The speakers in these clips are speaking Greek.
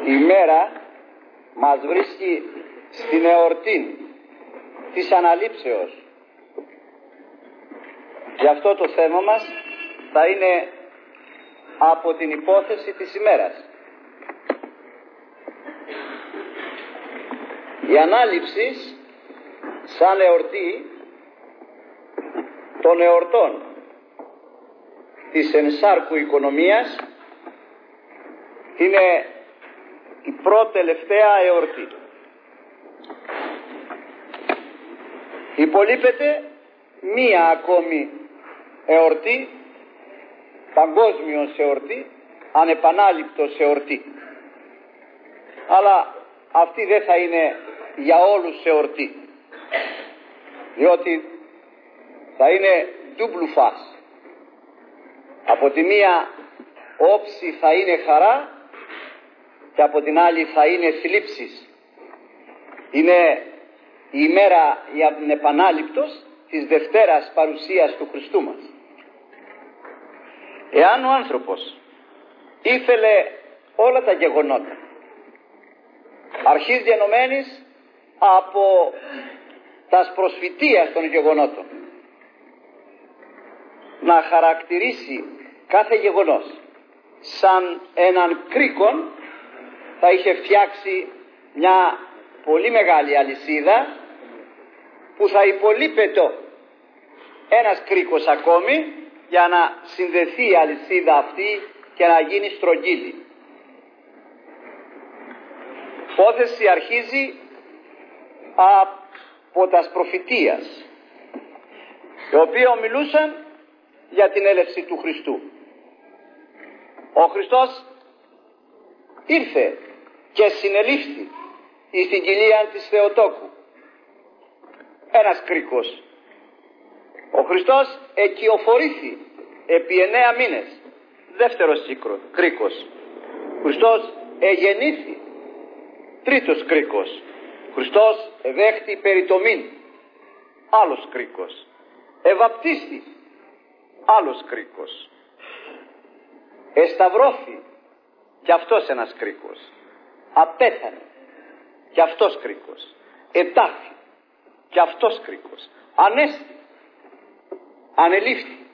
Η ημέρα μας βρίσκει στην εορτή της αναλήψεως. Γι' αυτό το θέμα μας θα είναι από την υπόθεση της ημέρας. Η ανάληψη σαν εορτή των εορτών της ενσάρκου οικονομίας είναι η πρώτη τελευταία εορτή. Υπολείπεται μία ακόμη εορτή, παγκόσμιος εορτή, ανεπανάληπτος εορτή. Αλλά αυτή δεν θα είναι για όλους εορτή, διότι θα είναι double face. Από τη μία όψη θα είναι χαρά και από την άλλη θα είναι θλίψεις. Είναι η ημέρα η ανεπανάληπτος της Δευτέρας παρουσίας του Χριστού μας. Εάν ο άνθρωπος ήθελε όλα τα γεγονότα αρχής γενομένης από τας προσφυτείας των γεγονότων να χαρακτηρίσει κάθε γεγονός σαν έναν κρίκον, θα είχε φτιάξει μια πολύ μεγάλη αλυσίδα που θα υπολείπεται ένας κρίκος ακόμη για να συνδεθεί η αλυσίδα αυτή και να γίνει στρογγύλη. Η υπόθεση αρχίζει από τας προφητείας, οι οποίοι μιλούσαν για την έλευση του Χριστού. Ο Χριστός ήρθε και συνελήφθη στην κοιλία της Θεοτόκου. Ένας κρίκος. Ο Χριστός εκειοφορήθη επί 9 μήνες. Δεύτερος κρίκος. Ο Χριστός εγεννήθη. Τρίτος κρίκος. Ο Χριστός εδέχτη περιτομήν. Άλλος κρίκος. Εβαπτίστη. Άλλος κρίκος. Εσταυρώθη. Κι αυτός ένας κρίκος. Απέθανε. Κι αυτός κρίκος. Ετάχθη. Κι αυτός κρίκος. Ανέστη. Ανελήφθη.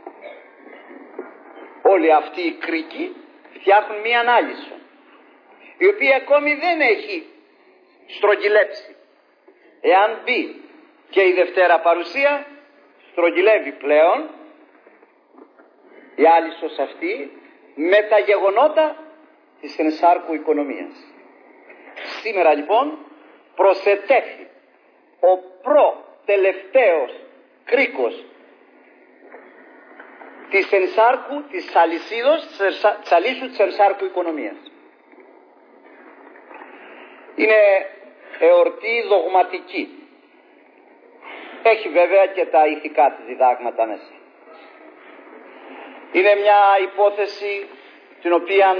Όλοι αυτοί οι κρίκοι φτιάχνουν μία ανάλυσο, η οποία ακόμη δεν έχει στρογγυλέψει. Εάν μπει και η Δευτέρα παρουσία, στρογγυλεύει πλέον η άλυσος αυτή με τα γεγονότα της ενσάρκου οικονομίας. Σήμερα λοιπόν προσετέθη ο προτελευταίος κρίκος της ενσάρκου, της αλυσίδος, της αλύσου της ενσάρκου οικονομίας. Είναι εορτή δογματική. Έχει βέβαια και τα ηθικά της διδάγματα μέσα. Είναι μια υπόθεση την οποία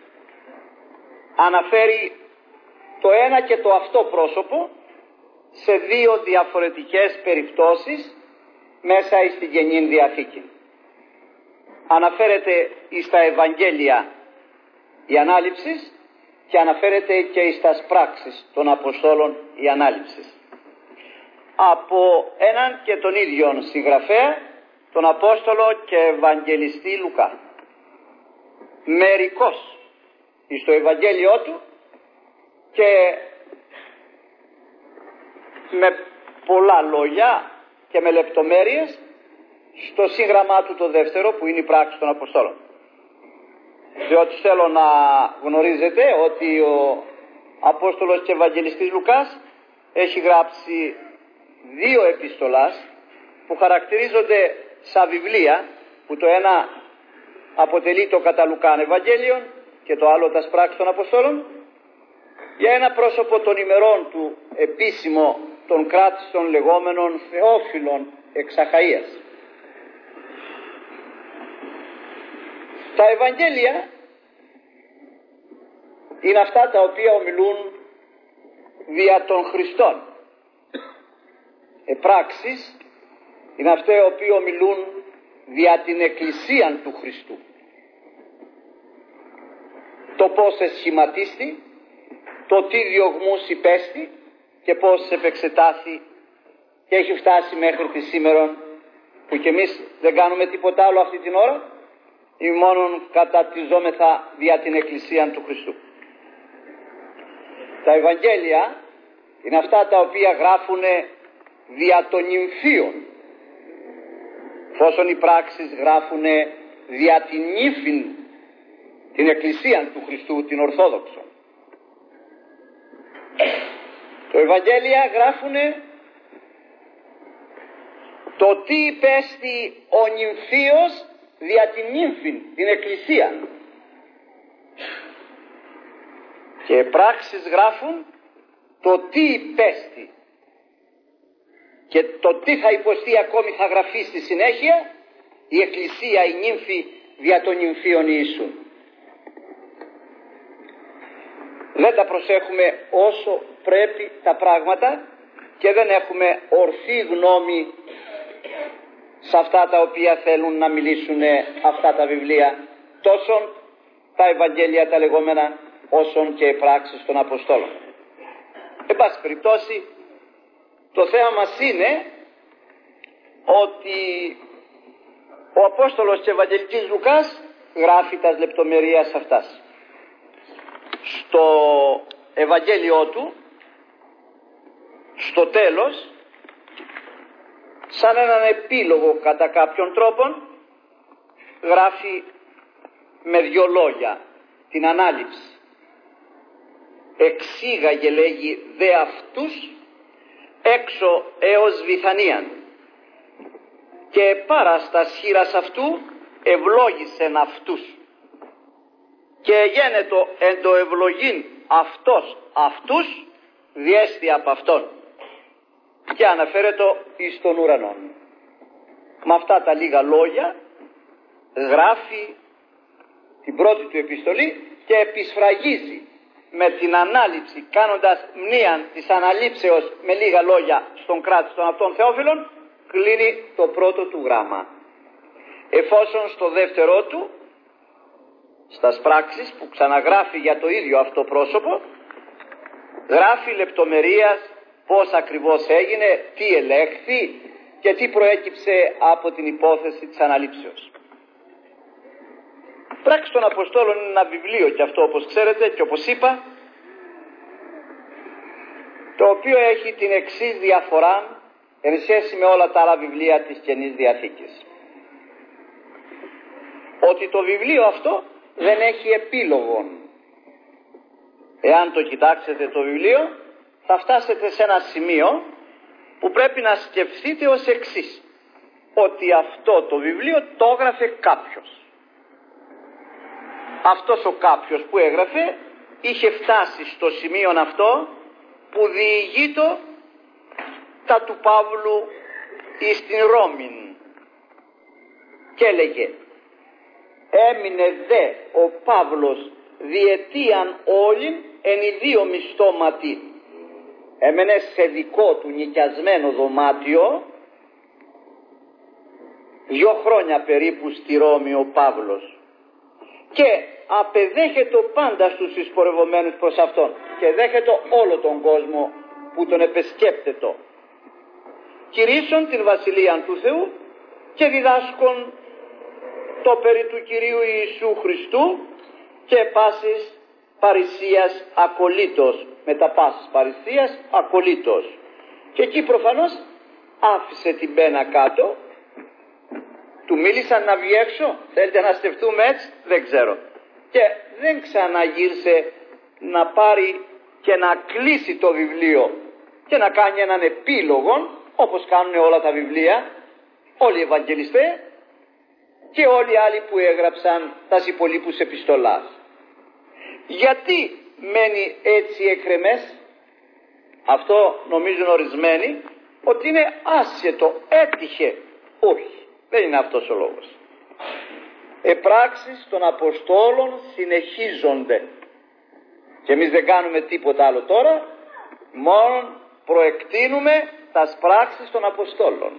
αναφέρει το ένα και το αυτό πρόσωπο σε δύο διαφορετικές περιπτώσεις μέσα στην Καινή Διαθήκη. Αναφέρεται στα Ευαγγέλια η ανάληψη και αναφέρεται και στα πράξεις των Αποστόλων η ανάληψη. Από έναν και τον ίδιο συγγραφέα, τον Απόστολο και Ευαγγελιστή Λουκά. Μερικώς στο Ευαγγέλιο του και με πολλά λόγια και με λεπτομέρειες στο σύγγραμμά του το δεύτερο, που είναι η πράξη των Αποστόλων. Διότι θέλω να γνωρίζετε ότι ο Απόστολος και Ευαγγελιστής Λουκάς έχει γράψει δύο επιστολάς που χαρακτηρίζονται σαν βιβλία, που το ένα αποτελεί το κατά Λουκάν Ευαγγέλιο και το άλλο τα πράξεις των Αποστόλων, για ένα πρόσωπο των ημερών του επίσημο των κράτησων λεγόμενων Θεόφιλων εξ Αχαΐας. Τα Ευαγγέλια είναι αυτά τα οποία ομιλούν δια των Χριστών. Πράξεις είναι αυτά οι οποίοι ομιλούν δια την Εκκλησίαν του Χριστού. το πώς εσχηματίστη, το τι διωγμούς υπέστη και πώς επεξετάθη και έχει φτάσει μέχρι τη σήμερα, που κι εμείς δεν κάνουμε τίποτα άλλο αυτή την ώρα ή μόνον κατατιζόμεθα δια την Εκκλησία του Χριστού. Τα Ευαγγέλια είναι αυτά τα οποία γράφουν δια των νυμφίων, εφόσον οι πράξεις γράφουν δια την νύφην, την Εκκλησία του Χριστού, την Ορθόδοξο. Το Ευαγγέλια γράφουν το τι υπέστη ο νυμφίος δια την νύμφην, την Εκκλησία. Και πράξεις γράφουν το τι υπέστη και το τι θα υποστεί ακόμη θα γραφεί στη συνέχεια η Εκκλησία, η νύμφη δια των νυμφίων Ιησού. Δεν τα προσέχουμε όσο πρέπει τα πράγματα και δεν έχουμε ορθή γνώμη σε αυτά τα οποία θέλουν να μιλήσουν αυτά τα βιβλία, τόσο τα Ευαγγέλια τα λεγόμενα όσον και οι πράξεις των Αποστόλων. Εν πάση περιπτώσει, το θέμα μας είναι ότι ο Απόστολος της Ευαγγελικής Λουκάς γράφει τα λεπτομερίες αυτάς. Στο Ευαγγέλιο του, στο τέλος, σαν έναν επίλογο κατά κάποιον τρόπον, γράφει με δυο λόγια την ανάληψη. Εξήγαγε, λέγει, δε αυτούς έξω έως Βηθανίαν και παραστας χείρας αυτού ευλόγησεν αυτούς και γένετο εν το ευλογήν αυτός αυτούς διέστη από αυτόν, και αναφέρεται εις τον ουρανόν. Με αυτά τα λίγα λόγια γράφει την πρώτη του επιστολή και επισφραγίζει με την ανάληψη, κάνοντας μνήαν της αναλήψεως με λίγα λόγια στον κράτης των αυτών Θεόφιλων, κλείνει το πρώτο του γράμμα. Εφόσον στο δεύτερό του, στας πράξεις που ξαναγράφει για το ίδιο αυτό πρόσωπο, γράφει λεπτομερίας πώς ακριβώς έγινε, τι ελέγχθη και τι προέκυψε από την υπόθεση της αναλήψεως. Πράξεις των Αποστόλων είναι ένα βιβλίο και αυτό, όπως ξέρετε και όπως είπα, το οποίο έχει την εξής διαφορά εν σχέση με όλα τα άλλα βιβλία της Καινής Διαθήκης. Ότι το βιβλίο αυτό δεν έχει επίλογο. Εάν το κοιτάξετε το βιβλίο, θα φτάσετε σε ένα σημείο που πρέπει να σκεφτείτε ως εξής, ότι αυτό το βιβλίο το έγραφε κάποιος. Αυτός ο κάποιος που έγραφε είχε φτάσει στο σημείο αυτό που διηγείτο τα του Παύλου εις την Ρώμην και έλεγε: έμεινε δε ο Παύλος διετίαν όλην εν ιδίο μισθώματι. Έμενε σε δικό του νοικιασμένο δωμάτιο 2 χρόνια περίπου στη Ρώμη ο Παύλος και απεδέχεται πάντα στους εισπορευομένους προς αυτόν και δέχεται όλο τον κόσμο που τον επεσκέπτετο, κηρύσσον την Βασιλεία του Θεού και διδάσκον το περί του Κυρίου Ιησού Χριστού και πάσης παρησίας ακολύτως, με τα πάσης παρησίας ακολύτως. Και εκεί προφανώς άφησε την πένα κάτω, του μίλησαν να βγει έξω, θέλετε να στεφτούμε έτσι, δεν ξέρω, και δεν ξαναγύρισε να πάρει και να κλείσει το βιβλίο και να κάνει έναν επίλογο, όπως κάνουν όλα τα βιβλία, όλοι οι Ευαγγελιστές και όλοι οι άλλοι που έγραψαν τα υπολείπους επιστολάς. Γιατί μένει έτσι εκρεμές? Αυτό νομίζουν ορισμένοι ότι είναι άσχετο, έτυχε. Όχι, δεν είναι αυτός ο λόγος. Πράξεις των Αποστόλων συνεχίζονται και εμείς δεν κάνουμε τίποτα άλλο τώρα, μόνο προεκτείνουμε τα πράξεις των Αποστόλων.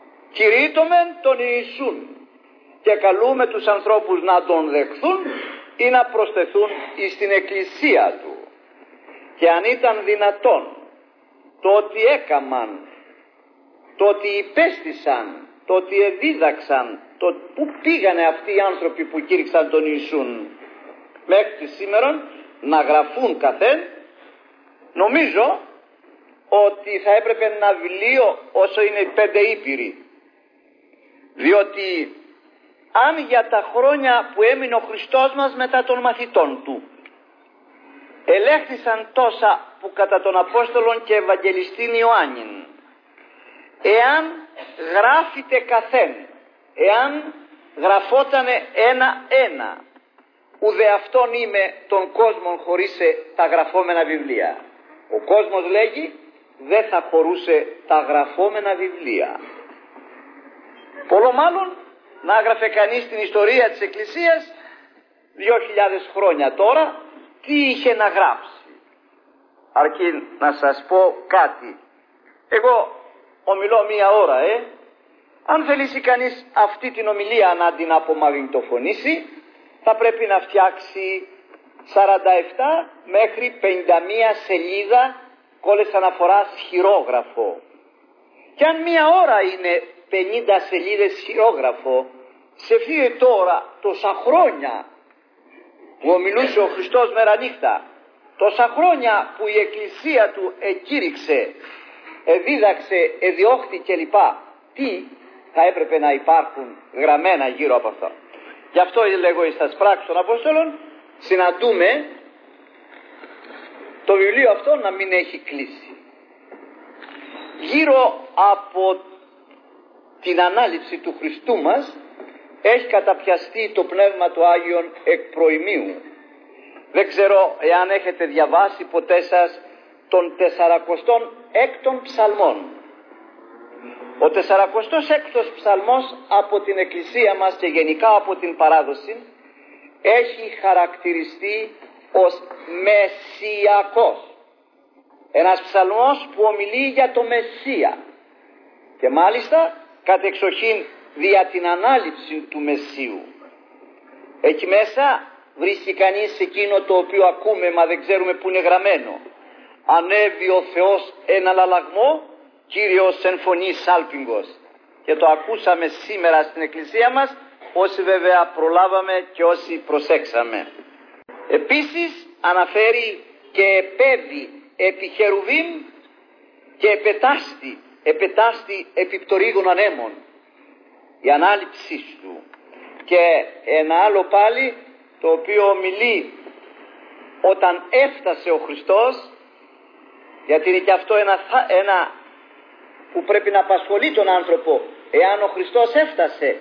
Κηρύττωμεν τον Ιησούν και καλούμε τους ανθρώπους να τον δεχθούν ή να προσθεθούν στην εκκλησία του. Και αν ήταν δυνατόν το ότι έκαμαν, το ότι υπέστησαν, το ότι εδίδαξαν, το που πήγανε αυτοί οι άνθρωποι που κήρυξαν τον Ιησούν μέχρι τη σήμερον, να γραφούν καθέν, νομίζω ότι θα έπρεπε ένα βιβλίο όσο είναι οι 5 Ήπειροι. Διότι αν για τα χρόνια που έμεινε ο Χριστός μας μετά των μαθητών του ελέγχθησαν τόσα που κατά των Απόστολων και Ευαγγελιστήν Ιωάννην, εάν γράφεται καθέν, εάν γραφότανε ένα-ένα, ουδε αυτόν είμαι των κόσμων χωρίσε τα γραφόμενα βιβλία. Ο κόσμος, λέγει, δεν θα χωρούσε τα γραφόμενα βιβλία. Πολλό μάλλον να έγραφε κανείς την ιστορία της Εκκλησίας 2.000 χρόνια τώρα, τι είχε να γράψει. Αρκεί να σας πω κάτι. Εγώ ομιλώ 1 ώρα, Αν θελήσει κανείς αυτή την ομιλία να την απομαγνητοφωνήσει, θα πρέπει να φτιάξει 47 μέχρι 51 σελίδα κόλλες αναφοράς χειρόγραφο. Και αν 1 ώρα είναι 50 σελίδες χειρόγραφο, σκεφτείτε τώρα τόσα χρόνια που ομιλούσε ο Χριστός μέρα νύχτα, τόσα χρόνια που η Εκκλησία του εκήρυξε, εδίδαξε, εδιώχθη κλπ. Τι θα έπρεπε να υπάρχουν γραμμένα γύρω από αυτό. Γι' αυτό λέγω εις τας πράξεις των Απόστολων, συναντούμε το βιβλίο αυτό να μην έχει κλείσει. Γύρω από την ανάληψη του Χριστού μας έχει καταπιαστεί το Πνεύμα του Άγιον εκ προημίου. Δεν ξέρω εάν έχετε διαβάσει ποτέ σας τον 46ον ψαλμόν. Ο 46ος ψαλμός από την Εκκλησία μας και γενικά από την παράδοση έχει χαρακτηριστεί ως μεσσιακός. Ένας ψαλμός που ομιλεί για το Μεσσία και μάλιστα κατεξοχήν δια την ανάληψη του Μεσσίου. Εκεί μέσα βρίσκει κανείς εκείνο το οποίο ακούμε μα δεν ξέρουμε που είναι γραμμένο. Ανέβη ο Θεός εν αλλαλαγμό, Κύριος εν φωνή σάλπιγγος. Και το ακούσαμε σήμερα στην εκκλησία μας, όσοι βέβαια προλάβαμε και όσοι προσέξαμε. Επίσης αναφέρει και επέβη επί χερουβίμ και επετάστη επί πτωρίγων ανέμων. Η ανάληψή του. Και ένα άλλο πάλι το οποίο μιλεί όταν έφτασε ο Χριστός, γιατί είναι και αυτό ένα που πρέπει να απασχολεί τον άνθρωπο, εάν ο Χριστός έφτασε.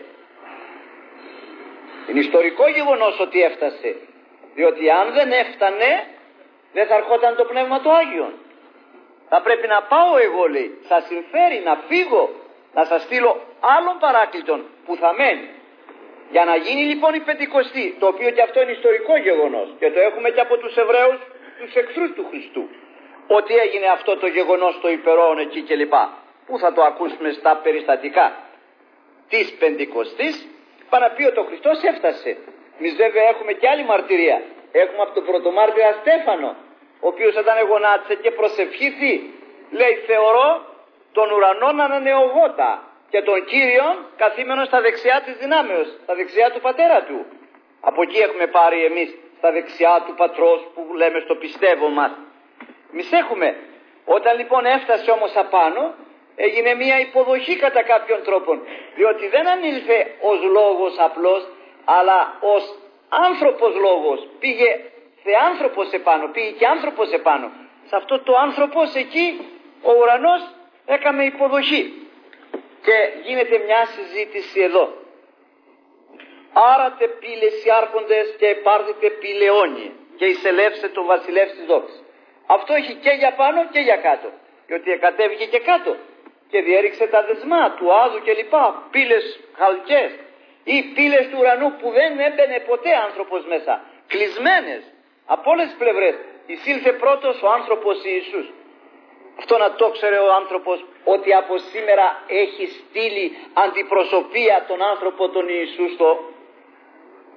Είναι ιστορικό γεγονός ότι έφτασε, διότι αν δεν έφτανε δεν θα ερχόταν το Πνεύμα του Άγιον. Θα πρέπει να πάω εγώ, λέει, σας συμφέρει να φύγω, να σας στείλω άλλον παράκλητον που θα μένει. Για να γίνει λοιπόν η Πεντηκοστή, το οποίο και αυτό είναι ιστορικό γεγονός και το έχουμε και από τους Εβραίους, τους εχθρούς του Χριστού, ότι έγινε αυτό το γεγονός στο υπερόν εκεί κλπ. Πού θα το ακούσουμε στα περιστατικά της Πεντηκοστής, πάει να πει ότι ο Χριστός έφτασε. Εμείς βέβαια έχουμε και άλλη μαρτυρία. Έχουμε από τον πρωτομάρτυρα Στέφανο, ο οποίος όταν γονάτισε και προσευχήθη, λέει, θεωρώ τον ουρανό να ανανεωγότα και τον Κύριον καθήμενο στα δεξιά της δυνάμεως, στα δεξιά του πατέρα του. Από εκεί έχουμε πάρει εμείς στα δεξιά του πατρός που λέμε στο πιστεύω μας. Εμείς έχουμε. Όταν λοιπόν έφτασε όμως απάνω, έγινε μια υποδοχή κατά κάποιον τρόπον, διότι δεν ανήλθε ως λόγος απλός, αλλά ως άνθρωπος λόγος. Πήγε θεάνθρωπος επάνω, πήγε και άνθρωπος επάνω. Σε αυτό το άνθρωπος εκεί ο ουρανός έκαμε υποδοχή. Και γίνεται μια συζήτηση εδώ. Άρατε πύλες οι άρχοντες και επάρθητε πυλαιόνι και εισελεύσε το βασιλεύς της δόξης. Αυτό έχει και για πάνω και για κάτω. Διότι εκατέβηκε και κάτω και διέριξε τα δεσμά του Άδου και λοιπά. Πύλες χαλκές ή πύλες του ουρανού που δεν έμπαινε ποτέ άνθρωπος μέσα. Κλεισμένες από όλες τις πλευρές. Εισήλθε πρώτος ο άνθρωπος Ιησούς. Αυτό να το ξέρει ο άνθρωπος, ότι από σήμερα έχει στείλει αντιπροσωπεία τον άνθρωπο τον Ιησού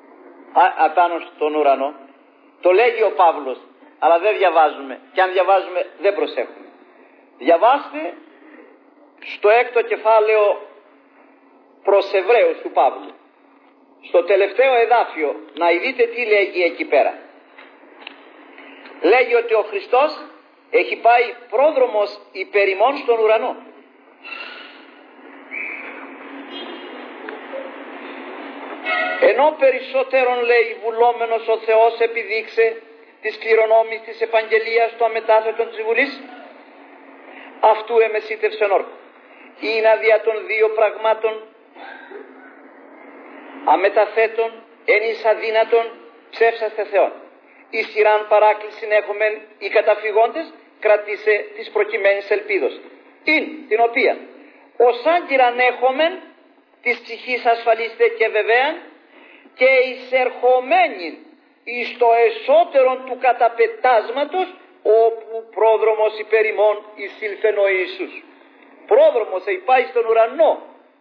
απάνω στον ουρανό. Το λέγει ο Παύλος, αλλά δεν διαβάζουμε, και αν διαβάζουμε δεν προσέχουμε. Διαβάστε στο 6ο κεφάλαιο προς Εβραίους του Παύλου, στο τελευταίο εδάφιο, να δείτε τι λέγει εκεί πέρα. Λέγει ότι ο Χριστός έχει πάει πρόδρομος υπέρ ημών στον ουρανό. Ενώ περισσότερον, λέει, βουλόμενος ο Θεός επιδείξε της κληρονόμης της επαγγελίας του αμετάθετον της βουλής, αυτού εμεσίτευσεν όρκο. Είναι δια των δύο πραγμάτων αμεταθέτων εν εις αδύνατον ψεύσαστε Θεόν. Η σειράν παράκλησιν έχομεν οι καταφυγόντες, κρατήσε της προκειμένης ελπίδος. Είναι την οποία ως άγκυραν έχομεν της ψυχής ασφαλίστε και βεβαίαν, και εισερχομένην εις το εσωτερον του καταπετάσματος, όπου πρόδρομος υπέρ ημών εισήλθεν ο Ιησούς. Πρόδρομος πάει στον ουρανό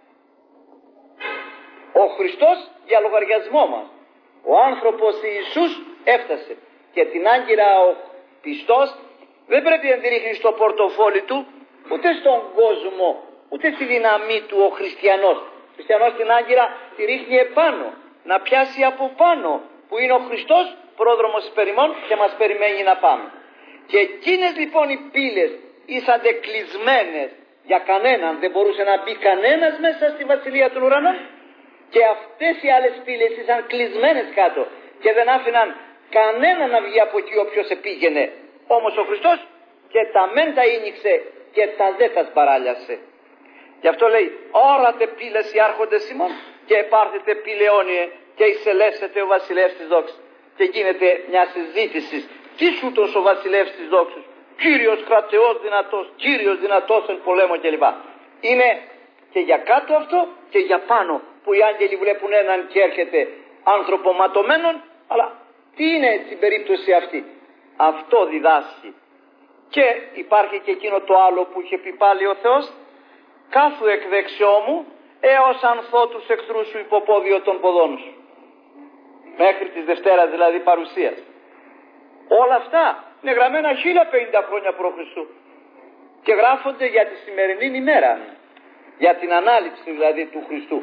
ο Χριστός για λογαριασμό μας. Ο άνθρωπος Ιησούς έφτασε, και την άγκυρα ο πιστός δεν πρέπει να τη ρίχνει στο πορτοφόλι του, ούτε στον κόσμο, ούτε στη δύναμή του ο χριστιανός. Ο χριστιανός την άγκυρα τη ρίχνει επάνω, να πιάσει από πάνω, που είναι ο Χριστός πρόδρομος υπέρ ημών και μας περιμένει να πάμε. Και εκείνες λοιπόν οι πύλες ήσανται κλεισμένες για κανέναν, δεν μπορούσε να μπει κανένας μέσα στη βασιλεία των ουρανών, και αυτές οι άλλες πύλες ήσαν κλεισμένες κάτω και δεν άφηναν κανένα να βγει από εκεί όποιος επήγαινε. Όμως ο Χριστός και τα μεν τα ίνιξε και τα δε τα σπαράλιασε. Γι' αυτό λέει, όρατε πύλες οι άρχοντες ημών και επάρθετε πυλαιόνιε και εισελεύσετε ο βασιλεύς της δόξης. Και γίνεται μια συζήτηση, τι σούτος ο βασιλεύς της δόξης, Κύριος κρατεός δυνατός, Κύριος δυνατός εν πολέμο κλπ. Είναι και για κάτω αυτό και για πάνω, που οι άγγελοι βλέπουν έναν και έρχεται άνθρωπο ματωμένον, αλλά τι είναι στην περίπτωση αυτή? Αυτό διδάσκει. Και υπάρχει και εκείνο το άλλο που είχε πει πάλι ο Θεός, κάθου εκ δεξιό μου έως ανθώ τους εχθρούς σου υποπόδιο των ποδών σου. Μέχρι της Δευτέρας δηλαδή παρουσίας. Όλα αυτά είναι γραμμένα 1050 χρόνια π.Χ. και γράφονται για τη σημερινή ημέρα, για την ανάληψη δηλαδή του Χριστού.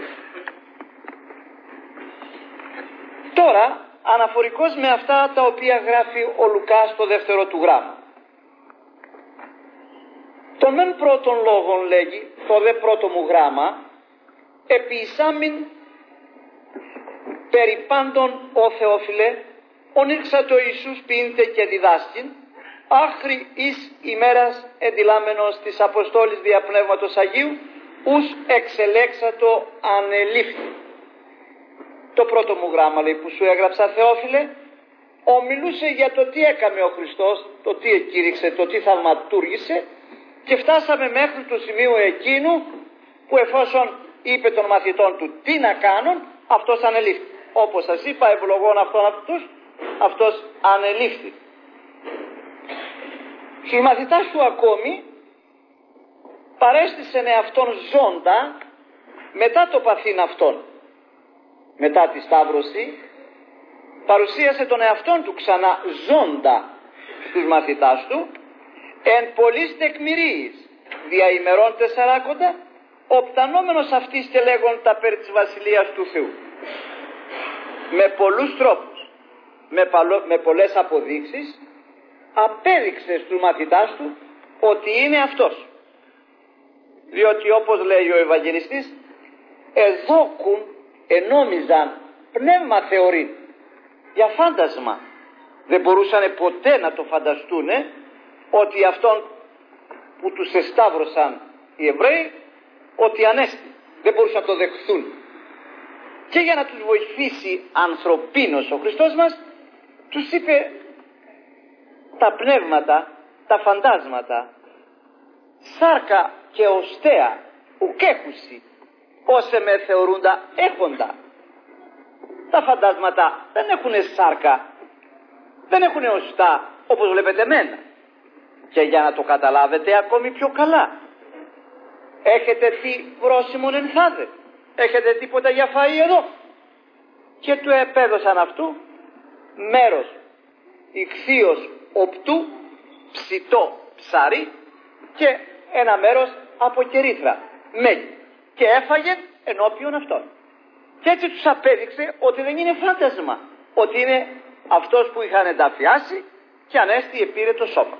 Τώρα αναφορικώς με αυτά τα οποία γράφει ο Λουκάς στο δεύτερο του γράμμα. Τον μεν πρώτον λόγον λέγει, το δε πρώτο μου γράμμα, επί εισάμην περί πάντων ο Θεόφιλε, ονήρξατο Ιησούς ποιήνται και διδάσκην, άχρη εις ημέρας εντυλάμενος της Αποστόλης δια Πνεύματος Αγίου, ους εξελέξατο ανελήφθη. Το πρώτο μου γράμμα, λέει, που σου έγραψα, Θεόφιλε, ομιλούσε για το τι έκαμε ο Χριστός, το τι εκήρυξε, το τι θαυματούργησε, και φτάσαμε μέχρι το σημείο εκείνου που εφόσον είπε των μαθητών του τι να κάνουν, αυτός ανελήφθη. Όπως σας είπα, ευλογών αυτούς, αυτός ανελήφθη. Οι μαθητάς του ακόμη παρέστησεν εαυτόν ζώντα μετά το παθήν αυτόν. Μετά τη Σταύρωση παρουσίασε τον εαυτόν του ξανά ζώντα στους μαθητάς του, εν πολλής τεκμηρίης δια ημερών 40, οπτανόμενος αυτής και λέγοντα περί της βασιλείας του Θεού. Με πολλούς τρόπους, με πολλές αποδείξεις, απέδειξε στους μαθητάς του ότι είναι αυτός. Διότι όπως λέει ο Ευαγγελιστής, εδόκουν ενόμιζαν πνεύμα θεωρεί, για φάντασμα. Δεν μπορούσαν ποτέ να το φανταστούν ότι αυτόν που τους εσταύρωσαν οι Εβραίοι, ότι ανέστη. Δεν μπορούσαν να το δεχθούν. Και για να τους βοηθήσει ανθρωπίνος ο Χριστός μας, τους είπε τα πνεύματα, τα φαντάσματα, σάρκα και οστέα ουκέχουσι, όσε με θεωρούντα έχοντα. Τα φαντάσματα δεν έχουν σάρκα, δεν έχουν οστά όπως βλέπετε εμένα. Και για να το καταλάβετε ακόμη πιο καλά, έχετε τι βρόσιμον ενθάδε, έχετε τίποτα για φαΐ εδώ? και του επέδωσαν αυτού μέρος ιχθύος οπτού, ψητό ψάρι και ένα μέρος από κερίθρα, μέλι, και έφαγε ενώπιον αυτών. Και έτσι τους απέδειξε ότι δεν είναι φάντασμα, ότι είναι αυτός που είχαν ενταφιάσει και ανέστη επήρε το σώμα.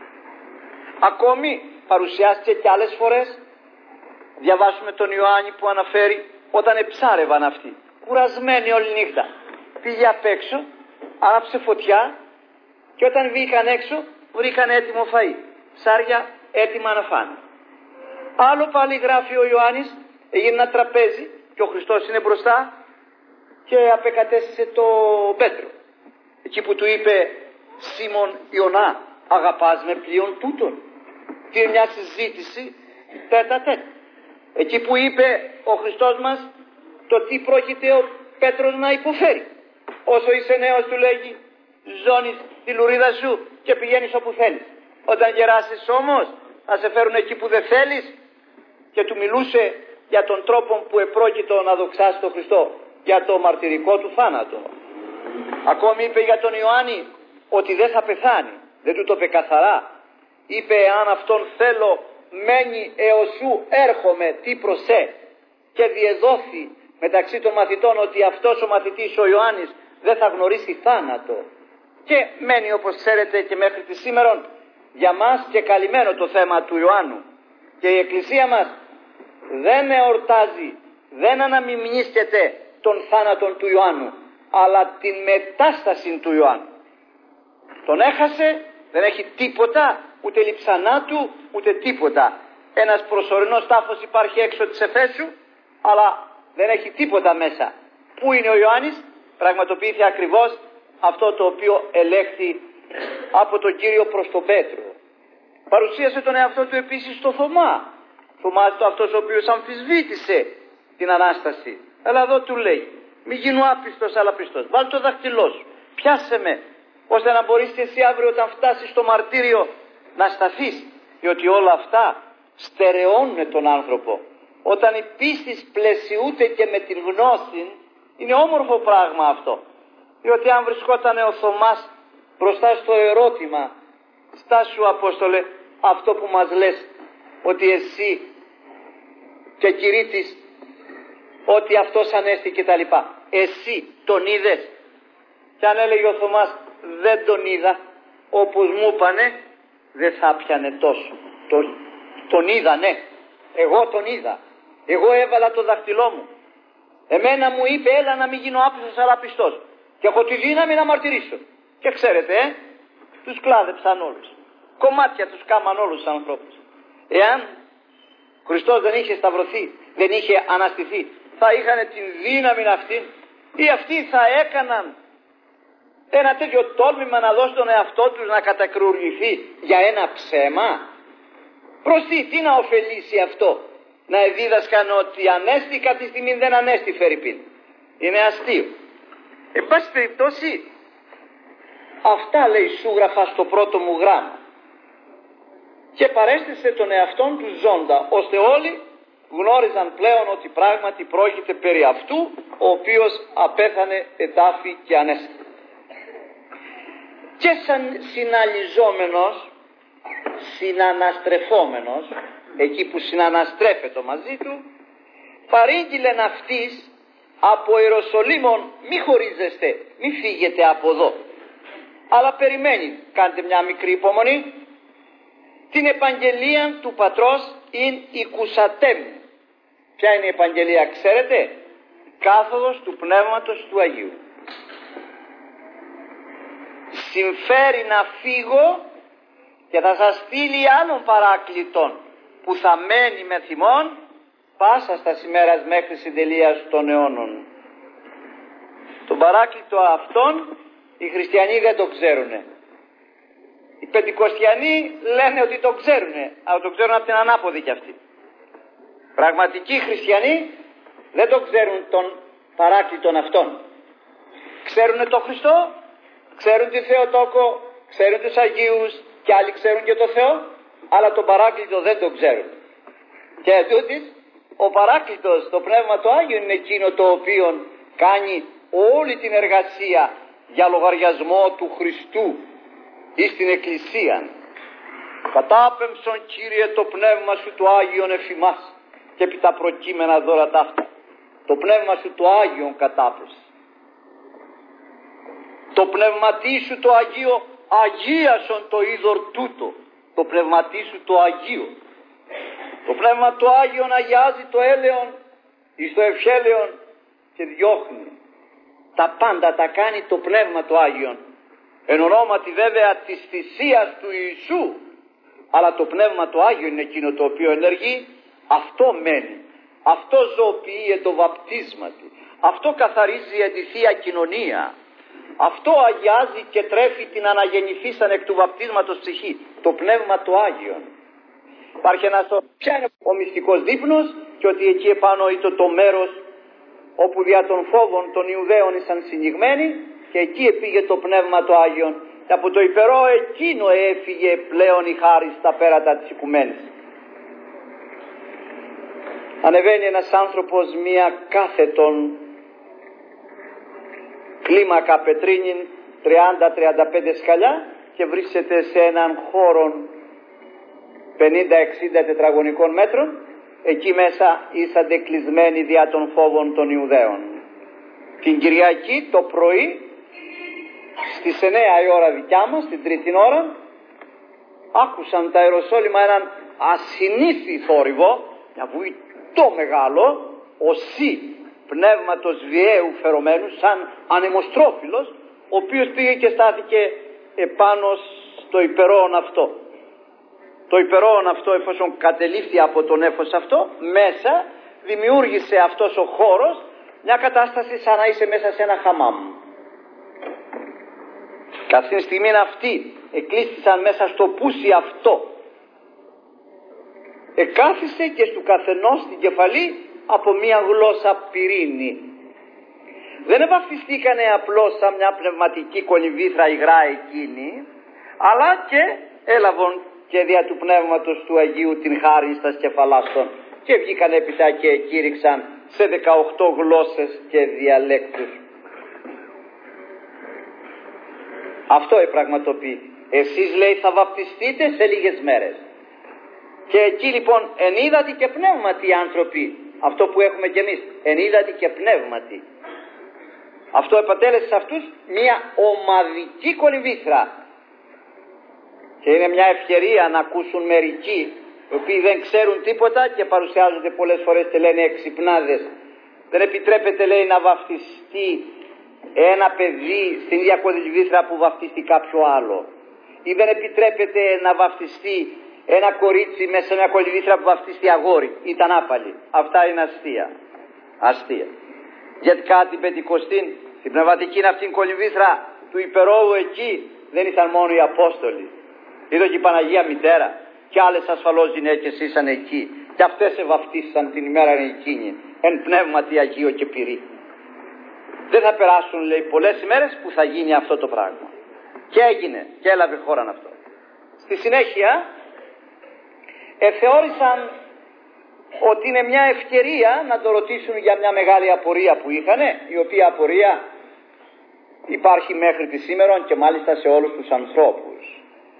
Ακόμη παρουσιάστηκε και άλλες φορές. Διαβάσουμε τον Ιωάννη που αναφέρει όταν εψάρευαν αυτοί, κουρασμένοι όλη νύχτα, πήγε απ' έξω, άναψε φωτιά και όταν βγήκαν έξω βρήκαν έτοιμο φαΐ, ψάρια έτοιμα να φάνε. Άλλο πάλι γράφει ο Ιωάννης, έγινε ένα τραπέζι και ο Χριστός είναι μπροστά και απεκατέστησε το Πέτρο, εκεί που του είπε Σίμων Ιωνά, αγαπάς με πλοίον τούτον? Τι είναι μια συζήτηση τέτα τέτα. Εκεί που είπε ο Χριστός μας το τι πρόκειται ο Πέτρος να υποφέρει. Όσο είσαι νέος, του λέγει, ζώνεις τη λουρίδα σου και πηγαίνεις όπου θέλεις. Όταν γεράσεις όμως θα σε φέρουν εκεί που δεν θέλεις. Και του μιλούσε για τον τρόπο που επρόκειτο να δοξάσει τον Χριστό, για το μαρτυρικό του θάνατο. Ακόμη είπε για τον Ιωάννη ότι δεν θα πεθάνει, δεν του το είπε καθαρά. Είπε, αν αυτόν θέλω μένει έως σου έρχομαι τι προσέ, και διεδόθη μεταξύ των μαθητών ότι αυτός ο μαθητής ο Ιωάννης δεν θα γνωρίσει θάνατο. Και μένει, όπως ξέρετε, και μέχρι τη σήμερα για μας και καλυμμένο το θέμα του Ιωάννου. Και η Εκκλησία μας δεν εορτάζει, δεν αναμιμνίσκεται τον θάνατον του Ιωάννου, αλλά την μετάσταση του Ιωάννου. Τον έχασε, δεν έχει τίποτα, ούτε λειψανά του, ούτε τίποτα. Ένας προσωρινός τάφος υπάρχει έξω της Εφέσου, αλλά δεν έχει τίποτα μέσα. Πού είναι ο Ιωάννης? Πραγματοποιήθηκε ακριβώς αυτό το οποίο ελέγχθη από τον Κύριο προς τον Πέτρο. Παρουσίασε τον εαυτό του επίσης στο Θωμά. Θυμάστε αυτός ο οποίος αμφισβήτησε την Ανάσταση. Αλλά εδώ του λέει, μη γίνω άπιστος αλλά πιστός. Βάλ το δάχτυλό σου, πιάσε με, ώστε να μπορείς και εσύ αύριο όταν φτάσεις στο μαρτύριο να σταθείς. Διότι όλα αυτά στερεώνουν τον άνθρωπο. Όταν η πίστη πλαισιούται και με την γνώση, είναι όμορφο πράγμα αυτό. Διότι αν βρισκόταν ο Θωμάς μπροστά στο ερώτημα, στάσου Απόστολε, αυτό που μας λες, ότι εσύ και κηρύττεις ότι αυτός ανέστη και τα λοιπά, εσύ τον είδες? Και αν έλεγε ο Θωμάς, δεν τον είδα, όπως μου είπανε, δεν θα πιανε τόσο. Τον είδα, ναι, εγώ τον είδα, εγώ έβαλα το δαχτυλό μου, εμένα μου είπε έλα να μην γίνω άπιστος αλλά πιστός, και έχω τη δύναμη να μαρτυρήσω. Και ξέρετε, τους κλάδεψαν όλους, κομμάτια τους κάμαν όλους τους ανθρώπους. Εάν ο Χριστός δεν είχε σταυρωθεί, δεν είχε αναστηθεί, θα είχαν την δύναμη αυτή, ή αυτοί θα έκαναν ένα τέτοιο τόλμημα να δώσει τον εαυτό τους να κατακρουριθεί για ένα ψέμα? Προς τι να ωφελήσει αυτό? Να εδίδασκαν ότι ανέστη κάποια στιγμή δεν ανέστη φερειπίν. Είναι αστείο. Εν πάση περιπτώσει, αυτά λέει σούγραφα στο πρώτο μου γράμμα. Και παρέστησε τον εαυτόν του ζώντα, ώστε όλοι γνώριζαν πλέον ότι πράγματι πρόκειται περί αυτού, ο οποίος απέθανε, ετάφη και ανέστη. Και σαν συναλλιζόμενος, συναναστρεφόμενος, εκεί που συναναστρέφεται μαζί του, παρήγγειλεν αυτής από Ιεροσολύμων, μη χωρίζεστε, μη φύγετε από εδώ, αλλά περιμένει, κάντε μια μικρή υπομονή, την επαγγελία του Πατρός ειν οικουσατέμ. Ποια είναι η επαγγελία, ξέρετε? Κάθοδος του Πνεύματος του Αγίου. Συμφέρει να φύγω και θα σας στείλει άλλων παράκλητων που θα μένει με θυμόν πάσα στα ημέρας μέχρι συντελείας των αιώνων. Τον παράκλητο αυτόν οι χριστιανοί δεν το ξέρουνε. Οι πεντηκοστιανοί λένε ότι το ξέρουνε, αλλά το ξέρουν από την ανάποδη κι αυτοί. Πραγματικοί χριστιανοί δεν το ξέρουν τον παράκλητον αυτόν. Ξέρουνε τον Χριστό, ξέρουν τη Θεοτόκο, ξέρουν τους Αγίους και άλλοι ξέρουν και το Θεό, αλλά τον παράκλητο δεν το ξέρουν. Και ετούτοις, ο παράκλητος, το Πνεύμα το Άγιο είναι εκείνο το οποίο κάνει όλη την εργασία για λογαριασμό του Χριστού ή στην Εκκλησία. Κατάπεμψον, Κύριε, το πνεύμα σου το Άγιον εφημάς και επί τα προκείμενα δώρα ταύτα. Το πνεύμα σου το Άγιον κατάπεσε. Το πνευματί σου το Αγίο αγίασον το είδωρ τούτο. Το πνευματί σου το Αγίο. Το πνεύμα το Άγιον αγιάζει το έλεον εις το ευχέλεον και διώχνει. Τα πάντα τα κάνει το πνεύμα το Άγιον. Εν ονόματι βέβαια της θυσίας του Ιησού. Αλλά το πνεύμα το Άγιο είναι εκείνο το οποίο ενεργεί. Αυτό μένει. Αυτό ζωοποιεί εν το βαπτίσματι. Αυτό καθαρίζει εν τη Θεία Κοινωνία. Αυτό αγιάζει και τρέφει την αναγεννηθήσαν εκ του βαπτίσματος ψυχή. Το πνεύμα το Άγιον. Υπάρχει ένας ποια είναι ο μυστικός δείπνος και ότι εκεί επάνω ήταν το μέρος όπου δια των φόβων των Ιουδαίων ήσαν συνηγμένοι και εκεί επήγε το πνεύμα το Άγιον και από το υπερό εκείνο έφυγε πλέον η χάρη στα πέρατα της οικουμένης. Ανεβαίνει ένας άνθρωπος μία κάθετον κλίμακα πετρίνιν 30-35 σκαλιά και βρίσκεται σε έναν χώρο 50-60 τετραγωνικών μέτρων. Εκεί μέσα ήσανται κλεισμένοι δια των φόβων των Ιουδαίων. Την Κυριακή το πρωί στις 9 η ώρα δικιά μας, την τρίτη ώρα, άκουσαν τα Ιεροσόλυμα έναν ασυνήθι θόρυβο, μια βουή το μεγάλο, οσί πνεύματος βιαίου φερωμένου, σαν ανεμοστρόφυλλος, ο οποίος πήγε και στάθηκε επάνω στο υπερόον αυτό. Το υπερόον αυτό, εφόσον κατελήφθη από τον νέφος αυτό, μέσα δημιούργησε αυτός ο χώρος μια κατάσταση σαν να είσαι μέσα σε ένα χαμάμ. Καθήν στιγμή αυτοί εκλείστησαν μέσα στο πούσι αυτό. Εκάθισε και στου καθενός στην κεφαλή από μια γλώσσα πυρήνη. Δεν ευαφτιστήκανε απλώς σαν μια πνευματική κολυμβήθρα υγρά εκείνη, αλλά και έλαβαν και δια του πνεύματος του Αγίου την χάρη στα κεφαλάστων και βγήκαν έπειτα και κήρυξαν σε 18 γλώσσες και διαλέκτους. Αυτό επραγματοποιεί. Εσείς, λέει, θα βαπτιστείτε σε λίγες μέρες. Και εκεί λοιπόν ενίδατοι και πνεύματοι άνθρωποι, αυτό που έχουμε κι εμείς, ενίδατοι και πνεύματοι. Αυτό επατέλεσε σε αυτούς μια ομαδική κολυμβήθρα. Και είναι μια ευκαιρία να ακούσουν μερικοί, οι οποίοι δεν ξέρουν τίποτα και παρουσιάζονται πολλές φορές και λένε εξυπνάδες. Δεν επιτρέπεται, λέει, να βαφτιστεί ένα παιδί στην ίδια κολυμβήθρα που βαφτιστεί κάποιο άλλο. Ή δεν επιτρέπεται να βαφτιστεί ένα κορίτσι μέσα σε μια κολυμβήθρα που βαφτιστεί αγόρι. Ήταν άπαλη. Αυτά είναι αστεία. Αστεία. Γιατί κάτι την Πεντηκοστή, στην πνευματική αυτήν κολυμβήθρα του υπερόου εκεί, δεν ήταν μόνο οι Απόστολοι. Είδω και η Παναγία Μητέρα και άλλες ασφαλώς γυναίκες ήσαν εκεί και αυτές ευαφτίσαν την ημέρα εκείνη εν πνεύματι Αγίο και πυρή. Δεν θα περάσουν, λέει, πολλές ημέρες που θα γίνει αυτό το πράγμα. Και έγινε και έλαβε χώραν αυτό. Στη συνέχεια θεώρησαν ότι είναι μια ευκαιρία να το ρωτήσουν για μια μεγάλη απορία που είχανε, η οποία απορία υπάρχει μέχρι τη σήμερα και μάλιστα σε όλους τους ανθρώπους.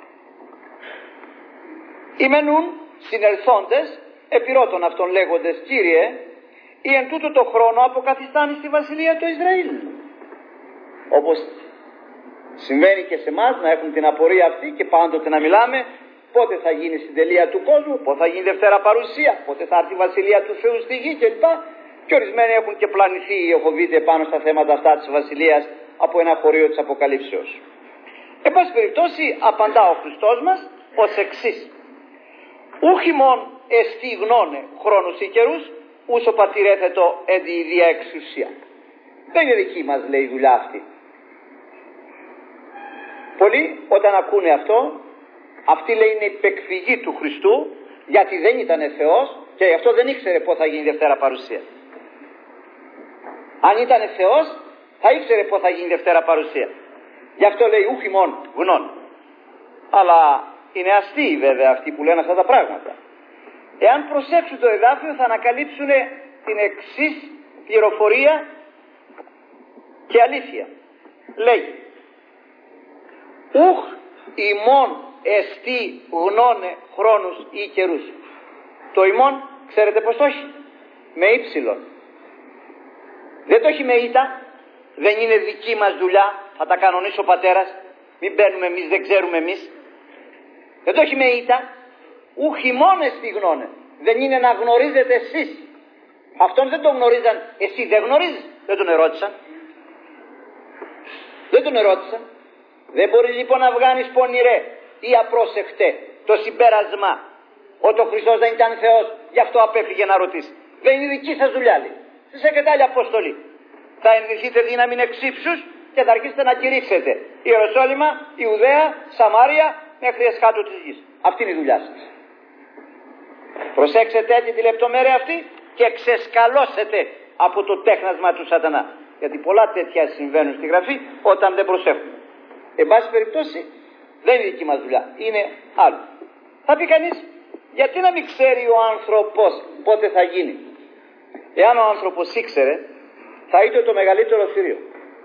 Ήμενουν συνελθόντες επιρώτων αυτών λέγοντες, Κύριε, ή εν τούτο το χρόνο αποκαθιστάνει στη βασιλεία του Ισραήλ. Όπως συμβαίνει και σε εμάς να έχουν την απορία αυτή και πάντοτε να μιλάμε πότε θα γίνει στην τελεία του κόσμου, πότε θα γίνει Δευτέρα Παρουσία, πότε θα έρθει η βασιλεία του Θεού στη γη κλπ. Και ορισμένοι έχουν και πλανηθεί, εχοβείτε πάνω στα θέματα αυτά της βασιλείας από ένα χωρίο της Αποκαλύψεως. Εν πάση περιπτώσει απαντά ο Χριστός μας ως εξής. Ούχι μον εστί γνώνε χρόνους ή καιρούς, ούσο πατηρέθετο εν τη ιδία εξουσία. Δεν είναι δική μας, λέει, η δουλειά αυτή. Πολλοί όταν ακούνε αυτό, αυτή, λέει, είναι υπεκφυγή του Χριστού, γιατί δεν ήταν Θεός και γι' αυτό δεν ήξερε πότε θα γίνει η Δευτέρα Παρουσία. Αν ήταν Θεός θα ήξερε πότε θα γίνει η Δευτέρα Παρουσία. Γι' αυτό λέει ούχι μον γνών. Αλλά είναι αστείοι βέβαια αυτοί που λένε αυτά τα πράγματα. Εάν προσέξουν το εδάφιο θα ανακαλύψουν την εξής πληροφορία και αλήθεια. Λέγει ουχ ημών εστί γνώνε χρόνους ή καιρούς. Το ημών ξέρετε πως το έχει? Με ύψιλον. Δεν το έχει με ήτα. Δεν είναι δική μας δουλειά, θα τα κανονίσει ο πατέρας. Μην μπαίνουμε εμείς, δεν ξέρουμε εμείς. Δεν το έχει με ήτα. Ουχ ημών εστί γνώνε. Δεν είναι να γνωρίζετε εσείς. Αυτόν δεν τον γνωρίζαν, εσύ δεν γνωρίζεις? Δεν τον ερώτησαν. Δεν τον ερώτησαν. Δεν μπορεί λοιπόν να βγάνεις πονηρέ ή απρόσεχτε το συμπέρασμα ότι ο Χριστός δεν ήταν Θεός, γι' αυτό απέφυγε να ρωτήσει. Δεν είναι δική σας δουλειά, λέει. Σας έχετε άλλη αποστολή. Θα ενδυθείτε δύναμη εξύψους και θα αρχίσετε να κηρύξετε Ιεροσόλυμα, Ιουδαία, Σαμάρια μέχρι εσχάτω της γης. Αυτή είναι η δουλειά σας. Προσέξετε έτσι τη λεπτομέρεια αυτή και ξεσκαλώσετε από το τέχνασμα του σατανά. Γιατί πολλά τέτοια συμβαίνουν στη Γραφή όταν δεν προσέχουμε. Εν πάση περιπτώσει δεν είναι δική μας δουλειά, είναι άλλο. Θα πει κανείς, γιατί να μην ξέρει ο άνθρωπος πότε θα γίνει? Εάν ο άνθρωπος ήξερε, θα ήταν το μεγαλύτερο θηρίο.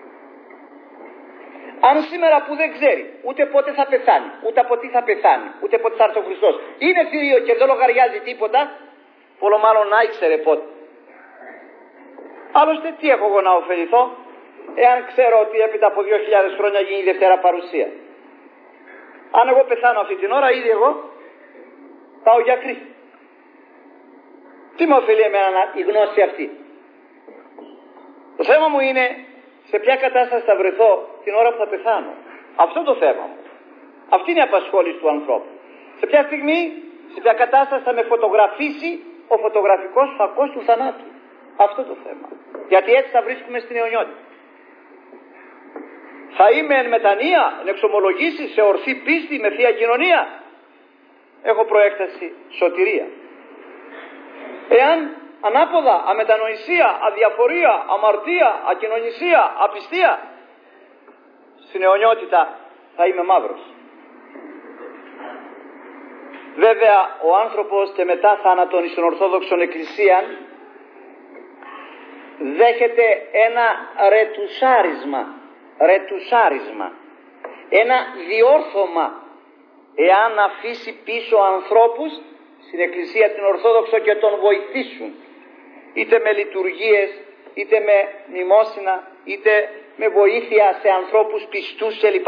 Αν σήμερα που δεν ξέρει ούτε πότε θα πεθάνει, ούτε από τι θα πεθάνει, ούτε πότε θα έρθει ο Χριστός, είναι θηρίο και δεν λογαριάζει τίποτα, πολλο μάλλον να ήξερε πότε. Άλλωστε τι έχω εγώ να ωφεληθώ εάν ξέρω ότι έπειτα από 2.000 χρόνια γίνει η Δευτέρα Παρουσία? Αν εγώ πεθάνω αυτή την ώρα, ήδη εγώ πάω για Κρίστη. Τι με ωφελεί εμένα η γνώση αυτή? Το θέμα μου είναι σε ποια κατάσταση θα βρεθώ την ώρα που θα πεθάνω. Αυτό το θέμα μου. Αυτή είναι η απασχόληση του ανθρώπου. Σε ποια στιγμή, σε ποια κατάσταση θα με φωτογραφίσει ο φωτογραφικός φακός του θανάτου. Αυτό το θέμα. Γιατί έτσι θα βρίσκουμε στην αιωνιότητα. Θα είμαι εν μετανία, εν εξομολογήσει, σε ορθή πίστη, με θεία κοινωνία. Έχω προέκταση σωτηρία. Εάν ανάποδα, αμετανοησία, αδιαφορία, αμαρτία, ακοινωνησία, απιστία, στην αιωνιότητα θα είμαι μαύρος. Βέβαια ο άνθρωπος και μετά θάνατον εις των Ορθόδοξων Εκκλησίαν δέχεται ένα ρετουσάρισμα, ένα διόρθωμα, εάν αφήσει πίσω ανθρώπους στην Εκκλησία την Ορθόδοξο και τον βοηθήσουν, είτε με λειτουργίες, είτε με μνημόσυνα, είτε με βοήθεια σε ανθρώπους πιστούς κλπ.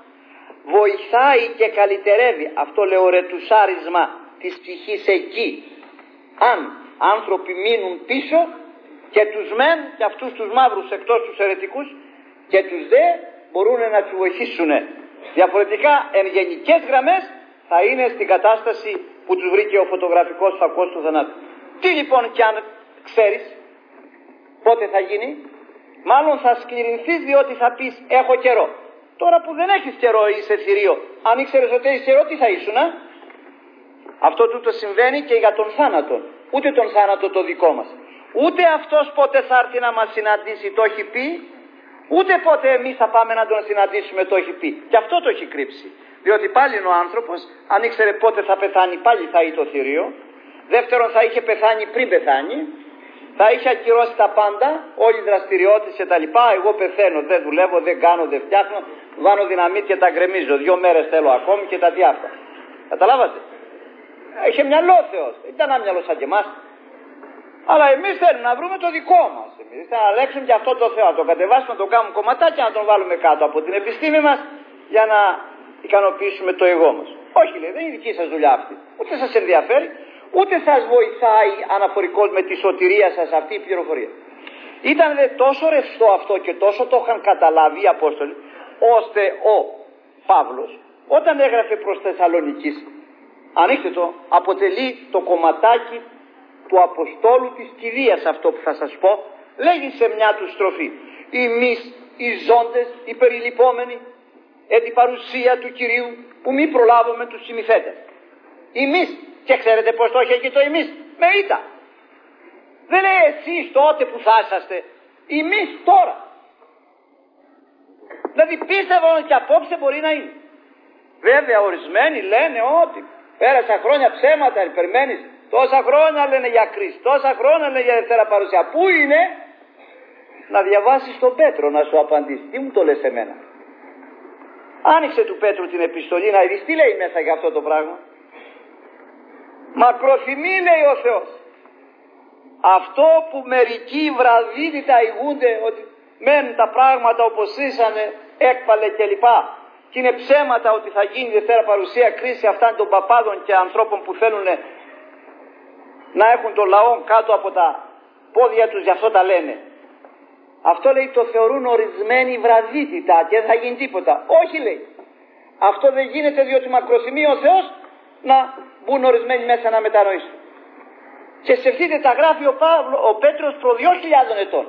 Βοηθάει και καλυτερεύει, αυτό λέω ρετουσάρισμα της ψυχής εκεί. Αν άνθρωποι μείνουν πίσω και τους μεν και αυτούς τους μαύρους εκτός τους αιρετικούς και τους δε μπορούν να τους βοηθήσουν. Διαφορετικά εν γενικές γραμμές θα είναι στην κατάσταση που τους βρήκε ο φωτογραφικός φακός του θανάτου. Τι λοιπόν κι αν ξέρεις πότε θα γίνει, μάλλον θα σκληρινθείς διότι θα πεις έχω καιρό. Τώρα που δεν έχεις καιρό είσαι θηρίο. Αν ήξερες ότι έχεις καιρό τι θα ήσουνα? Αυτό τούτο συμβαίνει και για τον θάνατο. Ούτε τον θάνατο το δικό μας. Ούτε αυτός πότε θα έρθει να μας συναντήσει το έχει πει, ούτε πότε εμείς θα πάμε να τον συναντήσουμε το έχει πει. Και αυτό το έχει κρύψει. Διότι πάλι ο άνθρωπος, αν ήξερε πότε θα πεθάνει, πάλι θα είχε το θηρίο. Δεύτερον, θα είχε πεθάνει πριν πεθάνει. Θα είχε ακυρώσει τα πάντα, όλοι οι δραστηριότητες και τα λοιπά. Εγώ πεθαίνω, δεν δουλεύω, δεν κάνω, δεν φτιάχνω. Βάνω δυναμίτ και τα γκρεμίζω. 2 μέρες θέλω ακόμη και τα τι αυτά. Καταλάβατε. Είχε μυαλό Θεός. Ήταν ένα μυαλό σαν και εμάς. Αλλά εμείς θέλουμε να βρούμε το δικό μας. Εμείς θα αλέξουμε και αυτό το Θεό. Να τον κατεβάσουμε, να τον κάνουμε κομματάκια, να τον βάλουμε κάτω από την επιστήμη μας για να ικανοποιήσουμε το εγώ μας. Όχι, λέει, δεν είναι δική σας δουλειά αυτή. Ούτε σας ενδιαφέρει, ούτε σας βοηθάει αναφορικώς με τη σωτηρία σας αυτή η πληροφορία. Ήταν δε τόσο ρευστό αυτό και τόσο το είχαν καταλάβει οι Απόστολοι, ώστε ο Παύλος όταν έγραφε προς Θεσσαλονικής, ανοίξτε το, αποτελεί το κομματάκι του Αποστόλου της κηδείας αυτό που θα σας πω, λέγει σε μια του στροφή, εμείς οι ζώντες, οι περιλυπόμενοι, την παρουσία του Κυρίου που μη προλάβουμε τους συμμηθέντες. Εμείς, και ξέρετε πως το έχει εκεί το εμείς, με ήτα. Δεν λέει εσείς τότε που θα είσαστε, εμείς τώρα. Δηλαδή πίστευα ότι και απόψε μπορεί να είναι. Βέβαια ορισμένοι λένε ότι πέρασαν χρόνια ψέματα, περιμένεις, τόσα χρόνια λένε για Κρίση, τόσα χρόνια λένε για Δευτέρα Παρουσία. Πού είναι? να διαβάσεις τον Πέτρο να σου απαντήσει. Τι μου το λες εμένα? Άνοιξε του Πέτρου την επιστολή να δεις τι λέει μέσα για αυτό το πράγμα. Μακροθυμεί, λέει ο Θεός, αυτό που μερικοί βραδύτητα ηγούνται ότι μένουν τα πράγματα όπως ήσανε, έκπαλε κλπ. Και είναι ψέματα ότι θα γίνει Δευτέρα Παρουσία κρίση αυτών των παπάδων και ανθρώπων που θέλουν να έχουν τον λαό κάτω από τα πόδια τους, γι' αυτό τα λένε. Αυτό, λέει, το θεωρούν ορισμένοι βραδύτητα και δεν θα γίνει τίποτα. Όχι, λέει. Αυτό δεν γίνεται διότι μακροθυμεί ο Θεός να μπουν ορισμένοι μέσα να μετανοήσουν. Και σκεφτείτε, τα γράφει ο Πέτρος προ 2.000 ετών.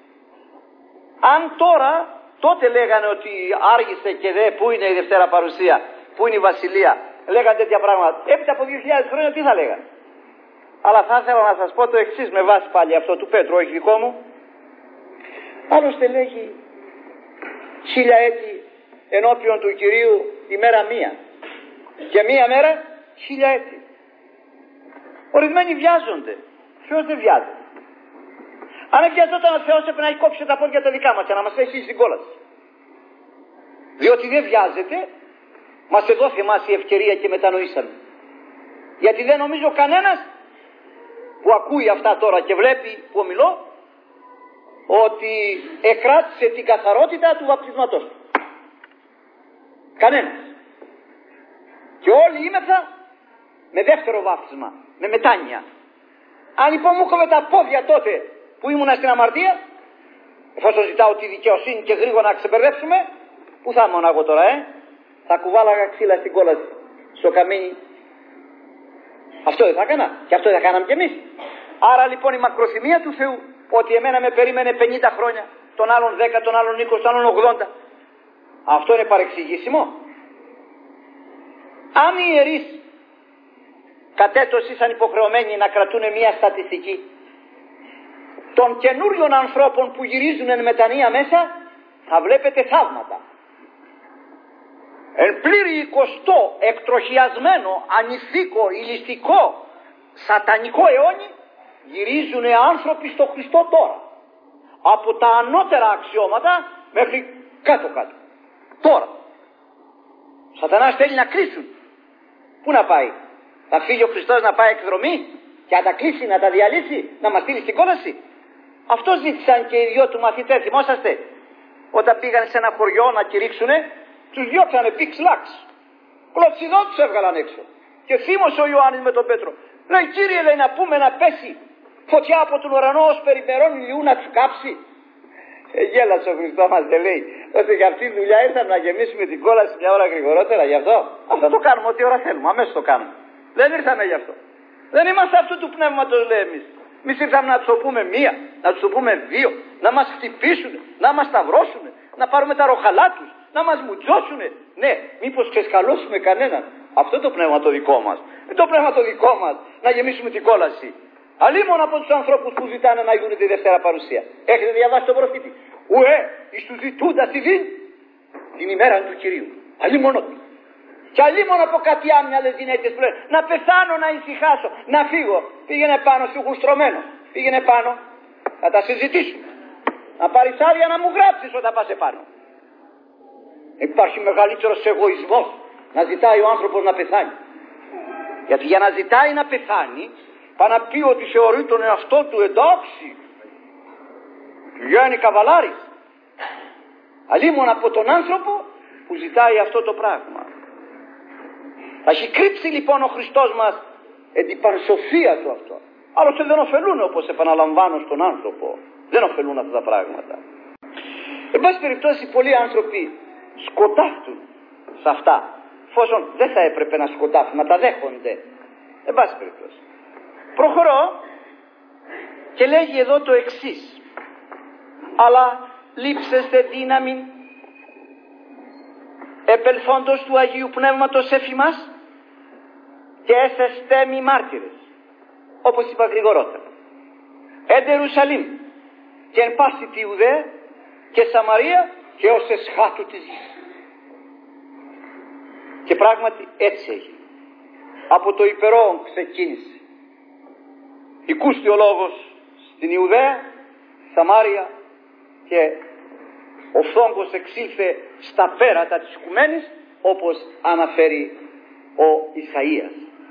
Αν τώρα, τότε λέγανε ότι άργησε και δε, πού είναι η Δευτέρα Παρουσία, πού είναι η Βασιλεία, λέγανε τέτοια πράγματα. Έπειτα από 2.000 χρόνια τι θα λέγανε? Αλλά θα ήθελα να σας πω το εξής με βάση πάλι αυτό του Πέτρου, όχι δικό μου. Άλλωστε λέγει 1000 έτη ενώπιον του Κυρίου η μέρα μία και μία μέρα 1000 έτη. Ορισμένοι βιάζονται, Θεός δεν βιάζεται. Αν βιαζόταν ο Θεός έπρεπε να έχει κόψει τα πόδια τα δικά μας και να μας έχει στην κόλαση. Διότι δεν βιάζεται, μας εδόθη εμάς η ευκαιρία και μετανοήσαμε. Γιατί δεν νομίζω κανένας που ακούει αυτά τώρα και βλέπει που ομιλώ ότι εκράτησε την καθαρότητα του βαπτισματός του. Κανένας. Και όλοι είμεθα με δεύτερο βάπτισμα, με μετάνοια. Αν λοιπόν μου έκοβε τα πόδια τότε που ήμουνα στην αμαρτία, εφόσον ζητάω τη δικαιοσύνη και γρήγορα να ξεμπερδέψουμε, πού θα ήμουν εγώ τώρα, θα κουβάλαγα ξύλα στην κόλαση, στο καμίνι. Αυτό δεν θα έκανα και αυτό δεν θα κάναμε κι εμείς. Άρα λοιπόν η μακροθυμία του Θεού, ότι εμένα με περίμενε 50 χρόνια, τον άλλον 10, τον άλλον 20, τον άλλον 80, αυτό είναι παρεξηγήσιμο. Αν οι ιερείς κατέτος ήσαν υποχρεωμένοι να κρατούν μια στατιστική των καινούριων ανθρώπων που γυρίζουν εν μετανία μέσα, θα βλέπετε θαύματα. Εν πλήρη 20ο εκτροχιασμένο, ανηθίκο, ηλιστικό, σατανικό αιώνι, γυρίζουν άνθρωποι στο Χριστό τώρα. Από τα ανώτερα αξιώματα μέχρι κάτω-κάτω. Τώρα. Ο σατανάς θέλει να κλείσουν. Πού να πάει? Θα φύγει ο Χριστός να πάει εκδρομή και να τα κλείσει, να τα διαλύσει, να μας στείλει στην κόλαση? Αυτό ζήτησαν και οι δυο του μαθητές, θυμόσαστε? Όταν πήγαν σε ένα χωριό να κηρύξουνε, τους διώξανε πίξ-λάξ. Κλωτσιδό τους έβγαλαν έξω. Και θύμωσε ο Ιωάννης με τον Πέτρο. Λέει, Κύριε, λέει, να πούμε να πέσει φωτιά από τον ουρανό ως περιμερών ηλιού να τους κάψει. Γέλασε ο Χριστός μας και λέει ότι για αυτή τη δουλειά ήρθαμε να γεμίσουμε την κόλαση μια ώρα γρηγορότερα, γι' αυτό. Αυτό το κάνουμε ό,τι ώρα θέλουμε, αμέσως το κάνουμε. Δεν ήρθαμε γι' αυτό. Δεν είμαστε αυτού του πνεύματος, λέει εμείς. Εμείς ήρθαμε να τους το πούμε μία, να τους το πούμε δύο, να μας χτυπήσουν, να μας σταυρώσουν, να πάρουμε τα ροχαλά τους, να μας μουτζώσουν. Ναι, μήπως ξεσκαλώσουμε κανέναν. Αυτό το πνεύμα το δικό μας. Το πνεύμα το δικό μας, να γεμίσουμε την κόλαση. Αλλήμον από τους ανθρώπους που ζητάνε να γίνουν τη Δευτέρα Παρουσία. Έχετε διαβάσει τον προφήτη? Ουε, εις του ζητούντα τη δίν την ημέρα του Κυρίου. Αλλήμον ότι. Και αλλήμον από κάτι άμυαλες γυναίκες που λένε να πεθάνω, να ησυχάσω, να φύγω. Πήγαινε πάνω, σου έχουν στρωμένο. Πήγαινε πάνω, θα τα συζητήσουμε. Να πάρεις άδεια να μου γράψεις όταν πας επάνω. Υπάρχει μεγαλύτερος εγωισμός να ζητάει ο άνθρωπος να πεθάνει. Γιατί για να ζητάει να πεθάνει, πάει να πει ότι θεωρεί τον εαυτό του εντάξει. Βγαίνει καβαλάρης. Αλλήμον από τον άνθρωπο που ζητάει αυτό το πράγμα. Θα έχει κρύψει λοιπόν ο Χριστός μας εν την πανσοφία του αυτό. Άλλωστε δεν ωφελούν, όπως επαναλαμβάνω, στον άνθρωπο. Δεν ωφελούν αυτά τα πράγματα. Εν πάση περιπτώσει πολλοί άνθρωποι σκοτάφτουν σε αυτά, εφόσον δεν θα έπρεπε να σκοτάφτουν, να τα δέχονται. Εν πάση περιπτώσει. Προχωρώ και λέγει εδώ το εξής. Αλλά λείψεστε δύναμη επελθόντος του Αγίου Πνεύματος εφημάς και έσεστε μη μάρτυρες, όπως είπα γρηγορότερα, εν Ιερουσαλήμ και εν πάση τη Ιουδαία και Σαμαρία και ως εσχάτου της γης. Και πράγματι έτσι έγινε. Από το υπερόν ξεκίνησε. Οικούστη ο λόγος στην Ιουδαία, Σαμάρια και ο φθόγκος εξήλθε στα πέρατα της οικουμένης, όπως αναφέρει ο Ισαΐας.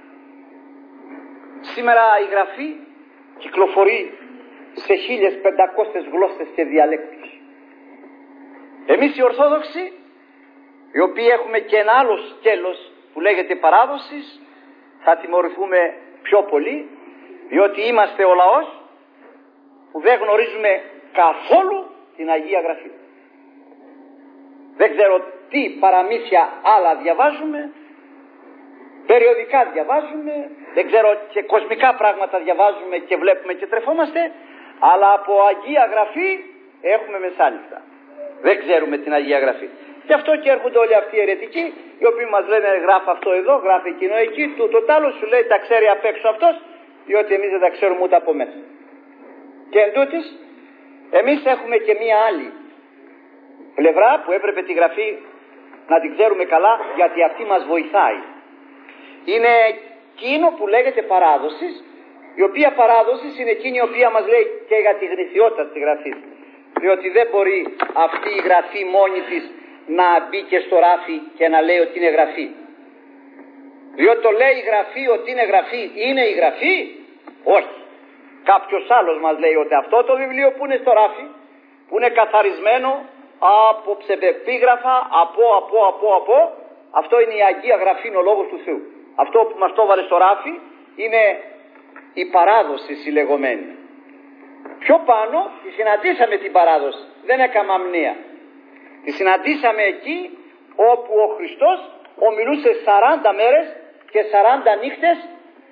Σήμερα η Γραφή κυκλοφορεί σε 1500 γλώσσες και διαλέκτους. Εμείς οι Ορθόδοξοι, οι οποίοι έχουμε και ένα άλλο σκέλος που λέγεται παράδοσης, θα τιμωρηθούμε πιο πολύ, διότι είμαστε ο λαός που δεν γνωρίζουμε καθόλου την Αγία Γραφή. Δεν ξέρω τι παραμύθια άλλα διαβάζουμε, περιοδικά διαβάζουμε, δεν ξέρω και κοσμικά πράγματα διαβάζουμε και βλέπουμε και τρεφόμαστε, αλλά από Αγία Γραφή έχουμε μεσάνυχτα. Δεν ξέρουμε την Αγία Γραφή. Γι' αυτό και έρχονται όλοι αυτοί οι αιρετικοί, οι οποίοι μας λένε γράφει αυτό εδώ, γράφει εκείνο εκεί, το άλλο σου λέει τα ξέρει απ' έξω αυτός, διότι εμείς δεν τα ξέρουμε ούτε από μέσα. Και εντούτοις, εμείς έχουμε και μία άλλη πλευρά που έπρεπε τη Γραφή να την ξέρουμε καλά, γιατί αυτή μας βοηθάει. Είναι εκείνο που λέγεται παράδοση, η οποία παράδοση είναι εκείνη η οποία μας λέει και για τη γνησιότητα της Γραφής. Διότι δεν μπορεί αυτή η Γραφή μόνη της να μπει και στο ράφι και να λέει ότι είναι Γραφή. Διότι το λέει η Γραφή ότι είναι Γραφή, είναι η Γραφή? Όχι. Κάποιος άλλος μας λέει ότι αυτό το βιβλίο που είναι στο ράφι, που είναι καθαρισμένο από ψευδεπίγραφα, από, αυτό είναι η Αγία Γραφή, είναι ο Λόγος του Θεού. Αυτό που μας το βάλε στο ράφι είναι η παράδοση συλλεγωμένη. Πιο πάνω τη συναντήσαμε την παράδοση, δεν έκανα αμνία. Τη συναντήσαμε εκεί όπου ο Χριστός ομιλούσε 40 μέρες και 40 νύχτες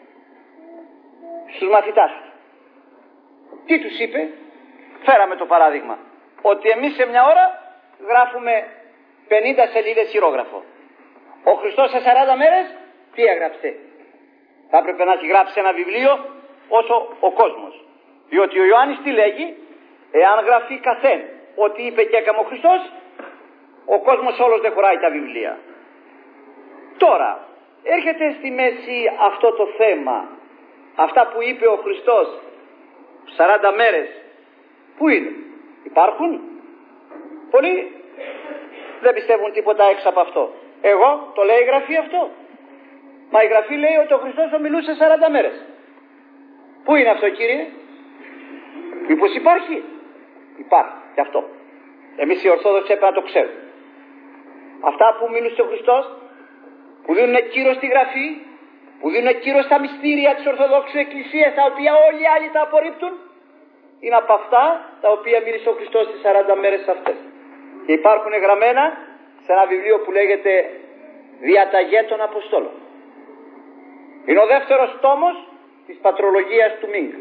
στους μαθητάς του. Τι τους είπε? Φέραμε το παράδειγμα ότι εμείς σε μια ώρα γράφουμε 50 σελίδες χειρόγραφο. Ο Χριστός σε 40 μέρες τι έγραψε? Θα έπρεπε να έχει γράψει ένα βιβλίο όσο ο κόσμος. Διότι ο Ιωάννης τι λέγει? Εάν γραφεί καθέν ότι είπε και έκαμε ο Χριστός, ο κόσμος όλος δεν χωράει τα βιβλία. Τώρα έρχεται στη μέση αυτό το θέμα. Αυτά που είπε ο Χριστός 40 μέρες, πού είναι? Υπάρχουν? Πολλοί δεν πιστεύουν τίποτα έξω από αυτό. Εγώ το λέει η Γραφή αυτό. Μα η Γραφή λέει ότι ο Χριστός ομιλούσε 40 μέρες. Πού είναι αυτό, Κύριε? Μήπως υπάρχει? Υπάρχει και αυτό. Εμείς οι Ορθόδοξοι έπρεπε να το ξέρουμε. Αυτά που μιλούσε ο Χριστός, που δίνουν κύρο στη Γραφή, που δίνουν κύρο στα μυστήρια της Ορθοδόξου Εκκλησίας, τα οποία όλοι οι άλλοι τα απορρίπτουν, είναι από αυτά τα οποία μίλησε ο Χριστός στις 40 μέρες αυτές. Και υπάρχουν γραμμένα σε ένα βιβλίο που λέγεται Διαταγές των Αποστόλων. Είναι ο δεύτερος τόμος της πατρολογίας του Μίνγκ.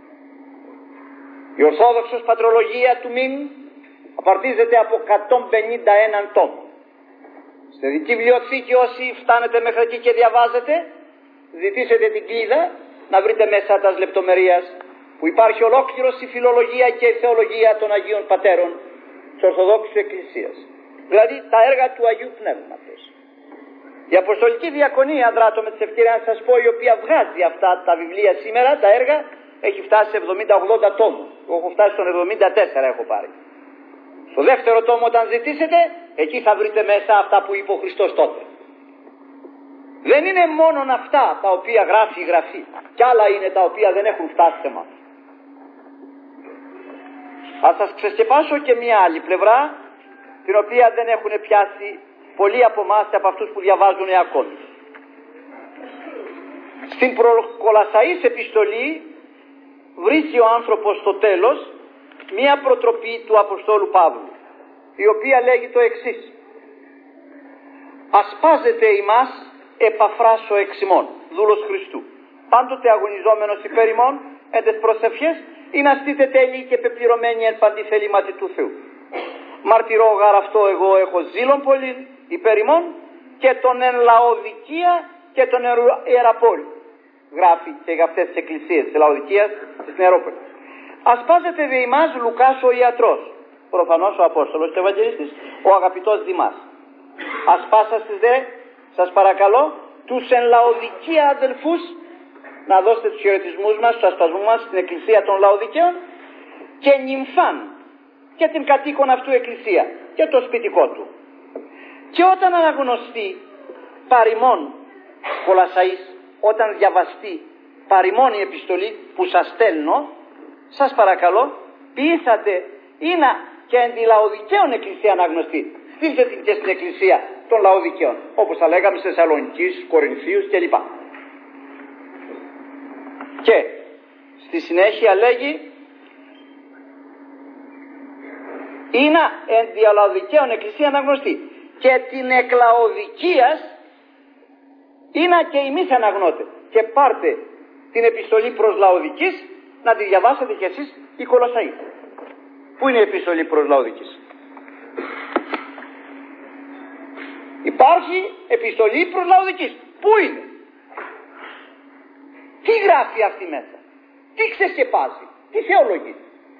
Η Ορθόδοξος πατρολογία του Μίνγκ απαρτίζεται από 151 τόμους. Στη δική βιβλιοθήκη, όσοι φτάνετε μέχρι εκεί και διαβάζετε, ζητήσετε την κλίδα να βρείτε μέσα τα λεπτομερίας που υπάρχει ολόκληρος η φιλολογία και η θεολογία των Αγίων Πατέρων της Ορθοδόξης Εκκλησίας. Δηλαδή τα έργα του Αγίου Πνεύματος. Η Αποστολική Διακονία, δράτω με τις ευκαιρίες να σας πω, η οποία βγάζει αυτά τα βιβλία σήμερα, τα έργα, έχει φτάσει σε 70-80 τόμους. Εγώ έχω φτάσει στον 74, έχω πάρει. Στο δεύτερο τόμο, όταν ζητήσετε, εκεί θα βρείτε μέσα αυτά που είπε ο Χριστός τότε. Δεν είναι μόνο αυτά τα οποία γράφει η Γραφή, κι άλλα είναι τα οποία δεν έχουν φτάσει σε εμάς. Θα σας ξεσκεπάσω και μια άλλη πλευρά, την οποία δεν έχουν πιάσει πολλοί από εμάς και από αυτούς που διαβάζουν ακόμη. Στην προκολασσαής επιστολή βρίσκει ο άνθρωπος στο τέλος μία προτροπή του Αποστόλου Παύλου, η οποία λέγει το εξής: ασπάζεται ημάς Επαφράς ο εξ ημών, δούλος Χριστού, πάντοτε αγωνιζόμενος υπέρ ημών εν τες προσευχές, ή να στείτε τέλειοι και πεπληρωμένοι εν παντή θελήματι του Θεού. Μαρτυρώ γαρ αυτό εγώ έχω ζήλων πολύ υπέρ ημών και τον εν Λαοδικία και τον Ιεραπόλη. Γράφει και για αυτές τις εκκλησίες της Λαοδικίας της Νεαρόπολης. Ασπάζεται δε ημάς Λουκάς ο ιατρός, προφανώς ο Απόστολος και Ευαγγελιστής, ο αγαπητός Δημάς. Ασπάσαστες δε, σας παρακαλώ, τους εν Λαοδικία αδελφούς, να δώσετε τους χαιρετισμούς μας, τους ασπασμούς μας στην εκκλησία των Λαοδικαίων, και Νυμφάν και την κατοίκον αυτού εκκλησία και το σπιτικό του. Και όταν αναγνωστεί παρημών Κολασσαής, όταν διαβαστεί παρημών η επιστολή που σας στέλνω, σας παρακαλώ ποιήσατε είναι και εν τη Λαοδικαίων εκκλησία αναγνωστεί. Στείλτε την και στην εκκλησία των Λαοδικαίων, όπως θα λέγαμε σε Θεσσαλονικής, Κορινθίους κλπ. Και στη συνέχεια λέγει είναι εν τη Λαοδικαίων εκκλησία αναγνωστεί και την εκ Λαοδικίας είναι και εμείς αναγνώτε. Και πάρτε την επιστολή προς Λαοδικής να τη διαβάσετε κι εσείς οι Κολοσσαείς. Πού είναι η επιστολή προς Λαοδικής? Υπάρχει επιστολή προς Λαοδικής. Πού είναι? Τι γράφει αυτή μέσα? Τι ξεσκεπάζει? Τι θεολογεί?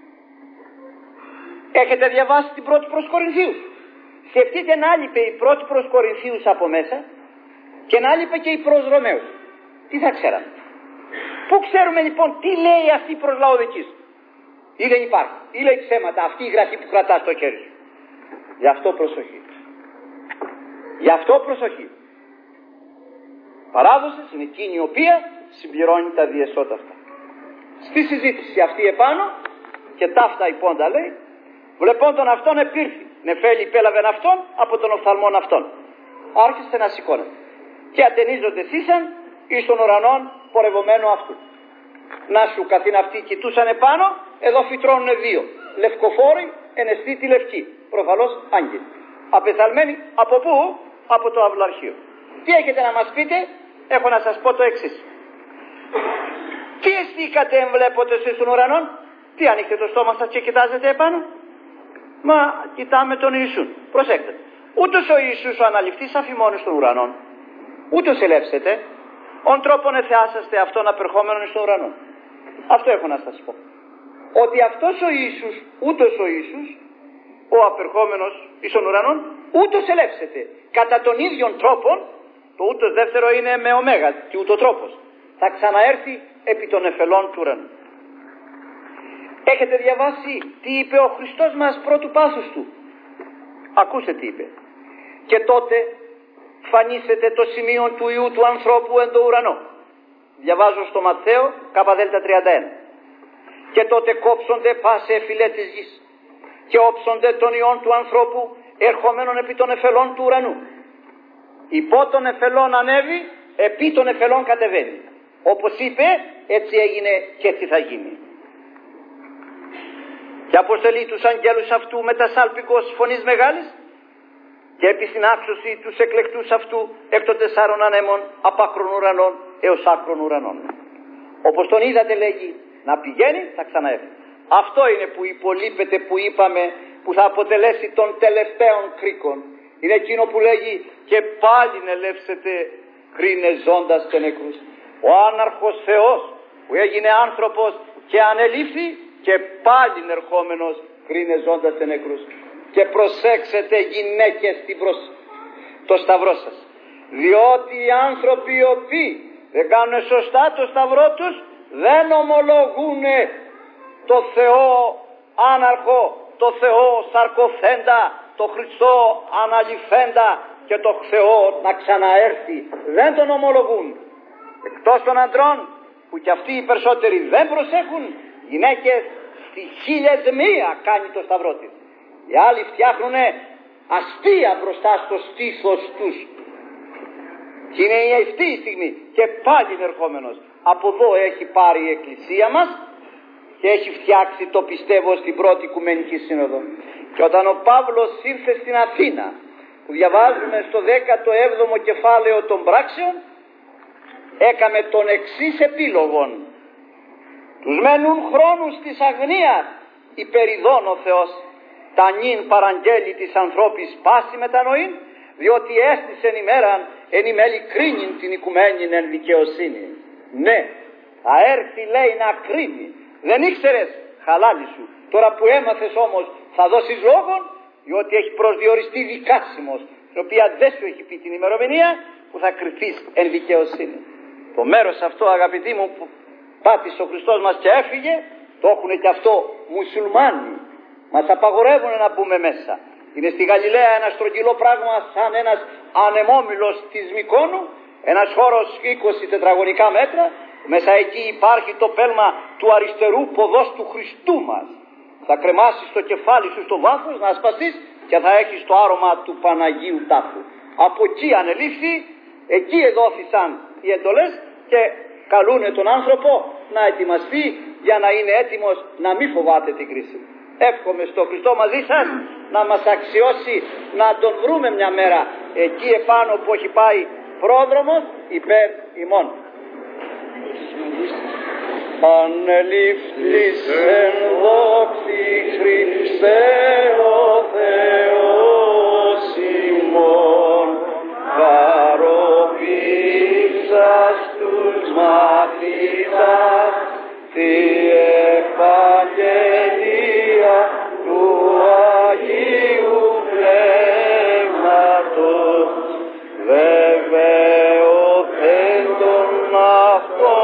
Έχετε διαβάσει την πρώτη προς Κορινθίους? Σκεφτείτε να άλειπε η πρώτη προς Κορινθίους από μέσα και να άλειπε και η προς Ρωμαίους. Τι θα ξέραμε? Πού ξέρουμε λοιπόν τι λέει αυτή προς Λαοδικής? Ή δεν υπάρχει? Ή λέει ψέματα αυτή η γραφή που κρατάς στο χέρι σου? Γι' αυτό προσοχή. Γι' αυτό προσοχή. Παράδοση είναι εκείνη η οποία συμπληρώνει τα διεσώτα αυτά. Στη συζήτηση αυτή επάνω και ταύτα υπόντα λέει, βλεπόντων αυτόν επήρθη. Νεφέλη υπέλαβεν αυτόν από τον οφθαλμόν αυτόν. Άρχισε να σηκώνεται. Και ατενίζονται σύσαν εις των ουρανών πορευομένου αυτού. Να σου καθήν αυτοί κοιτούσαν επάνω, εδώ φυτρώνουνε δύο. Λευκοφόροι, εναισθήτη λευκή. Προφανώς άγγελοι. Απεθαλμένοι από πού? Από το αυλαρχείο. Τι έχετε να μας πείτε? Έχω να σας πω το εξής. Τι αισθήκατε εμβλέπετε εσείς των ουρανών? Τι ανοίξτε το στόμα σας και κοιτάζετε επάνω? Μα κοιτάμε τον Ιησούν. Προσέξτε. Ούτως ο Ιησούς ο αναληφθής αφημώνει των ουρανών. Ούτως ελεύσετε. Ον τρόπον εθεάσαστε αυτόν απερχόμενον στον ουρανό. Αυτό έχω να σας πω. Ότι αυτός ο Ιησούς, ούτως ο Ιησούς, ο απερχόμενος εις των ουρανών, ούτως ελεύσετε. Κατά τον ίδιον τρόπον, το ούτως δεύτερο είναι με ωμέγα και ούτω τρόπος. Θα ξαναέρθει επί των εφελών του ουρανού. Έχετε διαβάσει τι είπε ο Χριστός μας πρώτου πάθους του? Ακούστε τι είπε. Και τότε φανίσετε το σημείο του Υιού του ανθρώπου εν το ουρανό. Διαβάζω στο Ματθαίο Κ.Δ. 31. Και τότε κόψονται πάσε εφηλέ της γης και όψονται τον Υιόν του ανθρώπου ερχομένων επί των εφελών του ουρανού. Υπό των εφελών ανέβει, επί των εφελών κατεβαίνει. Όπως είπε, έτσι έγινε και έτσι θα γίνει. Και αποστελεί τους αγγέλους αυτού με τα σάλπικος φωνής μεγάλης και επί στην άξωση τους εκλεκτούς αυτού εκ των 4 ανέμων απ' άκρων ουρανών έως άκρων ουρανών. Όπως τον είδατε λέγει να πηγαίνει θα ξαναέρθει. Αυτό είναι που υπολείπεται που είπαμε που θα αποτελέσει των τελευταίων κρίκων. Είναι εκείνο που λέγει και πάλι ελεύσετε κρίνε ζώντας και νεκρούς. Ο άναρχος Θεός που έγινε άνθρωπος και ανελήφθη και πάλι ερχόμενος κρίνε ζώντας και νεκρούς. Και προσέξετε γυναίκες το σταυρό σας. Διότι οι άνθρωποι οι οποίοι δεν κάνουν σωστά το σταυρό τους δεν ομολογούν το Θεό άναρχο, το Θεό σαρκοφέντα, το Χριστό αναλυφέντα και το Θεό να ξαναέρθει. Δεν τον ομολογούν. Εκτός των αντρών που κι αυτοί οι περισσότεροι δεν προσέχουν, γυναίκες στη 1001 κάνει το σταυρό της. Οι άλλοι φτιάχνουν αστεία μπροστά στο στήθος τους. Και είναι η αυτή η στιγμή και πάλι είναι ερχόμενος. Από εδώ έχει πάρει η Εκκλησία μας και έχει φτιάξει το πιστεύω στην πρώτη Οικουμενική Σύνοδο. Και όταν ο Παύλος ήρθε στην Αθήνα που διαβάζουμε στο 17ο κεφάλαιο των πράξεων έκαμε τον εξής επίλογον. Τους μένουν χρόνους της αγνίας υπεριδών ο Θεός τα νυν παραγγέλει της ανθρώπης πάση μετανοήν διότι έστησεν ημέραν εν ημέλη κρίνειν την οικουμένην εν δικαιοσύνη. Ναι, θα έρθει λέει να κρίνει. Δεν ήξερες, χαλάλι σου. Τώρα που έμαθες όμως θα δώσεις λόγον διότι έχει προσδιοριστεί δικάσιμος την οποία δεν σου έχει πει την ημερομηνία που θα κρυφείς εν δικαιοσύνη. Το μέρος αυτό αγαπητοί μου που πάτησε ο Χριστός μας και έφυγε το έχουν και αυτό μουσουλμάνοι. Μας απαγορεύουν να μπούμε μέσα. Είναι στη Γαλιλαία ένα στρογγυλό πράγμα σαν ένας ανεμόμυλος της Μυκόνου, ένας χώρος 20 τετραγωνικά μέτρα. Μέσα εκεί υπάρχει το πέλμα του αριστερού ποδός του Χριστού μας. Θα κρεμάσεις το κεφάλι σου στο βάθος, να ασπαστείς και θα έχεις το άρωμα του Παναγίου τάφου. Από εκεί ανελήφθη, εκεί εδόθησαν οι εντολές και καλούνε τον άνθρωπο να ετοιμαστεί για να είναι έτοιμος να μην φοβάται την κρίση. Εύχομαι στο Χριστό μαζί σας να μας αξιώσει να τον βρούμε μια μέρα εκεί επάνω που έχει πάει πρόδρομος υπέρ ημών. Ανελήφθης εν δόξη Χριστέ ο Θεός ημών, παροπήξας τους μαθητάς τη επαγγελία του Αγίου Πνεύματος, βεβαιωθέντων αυτών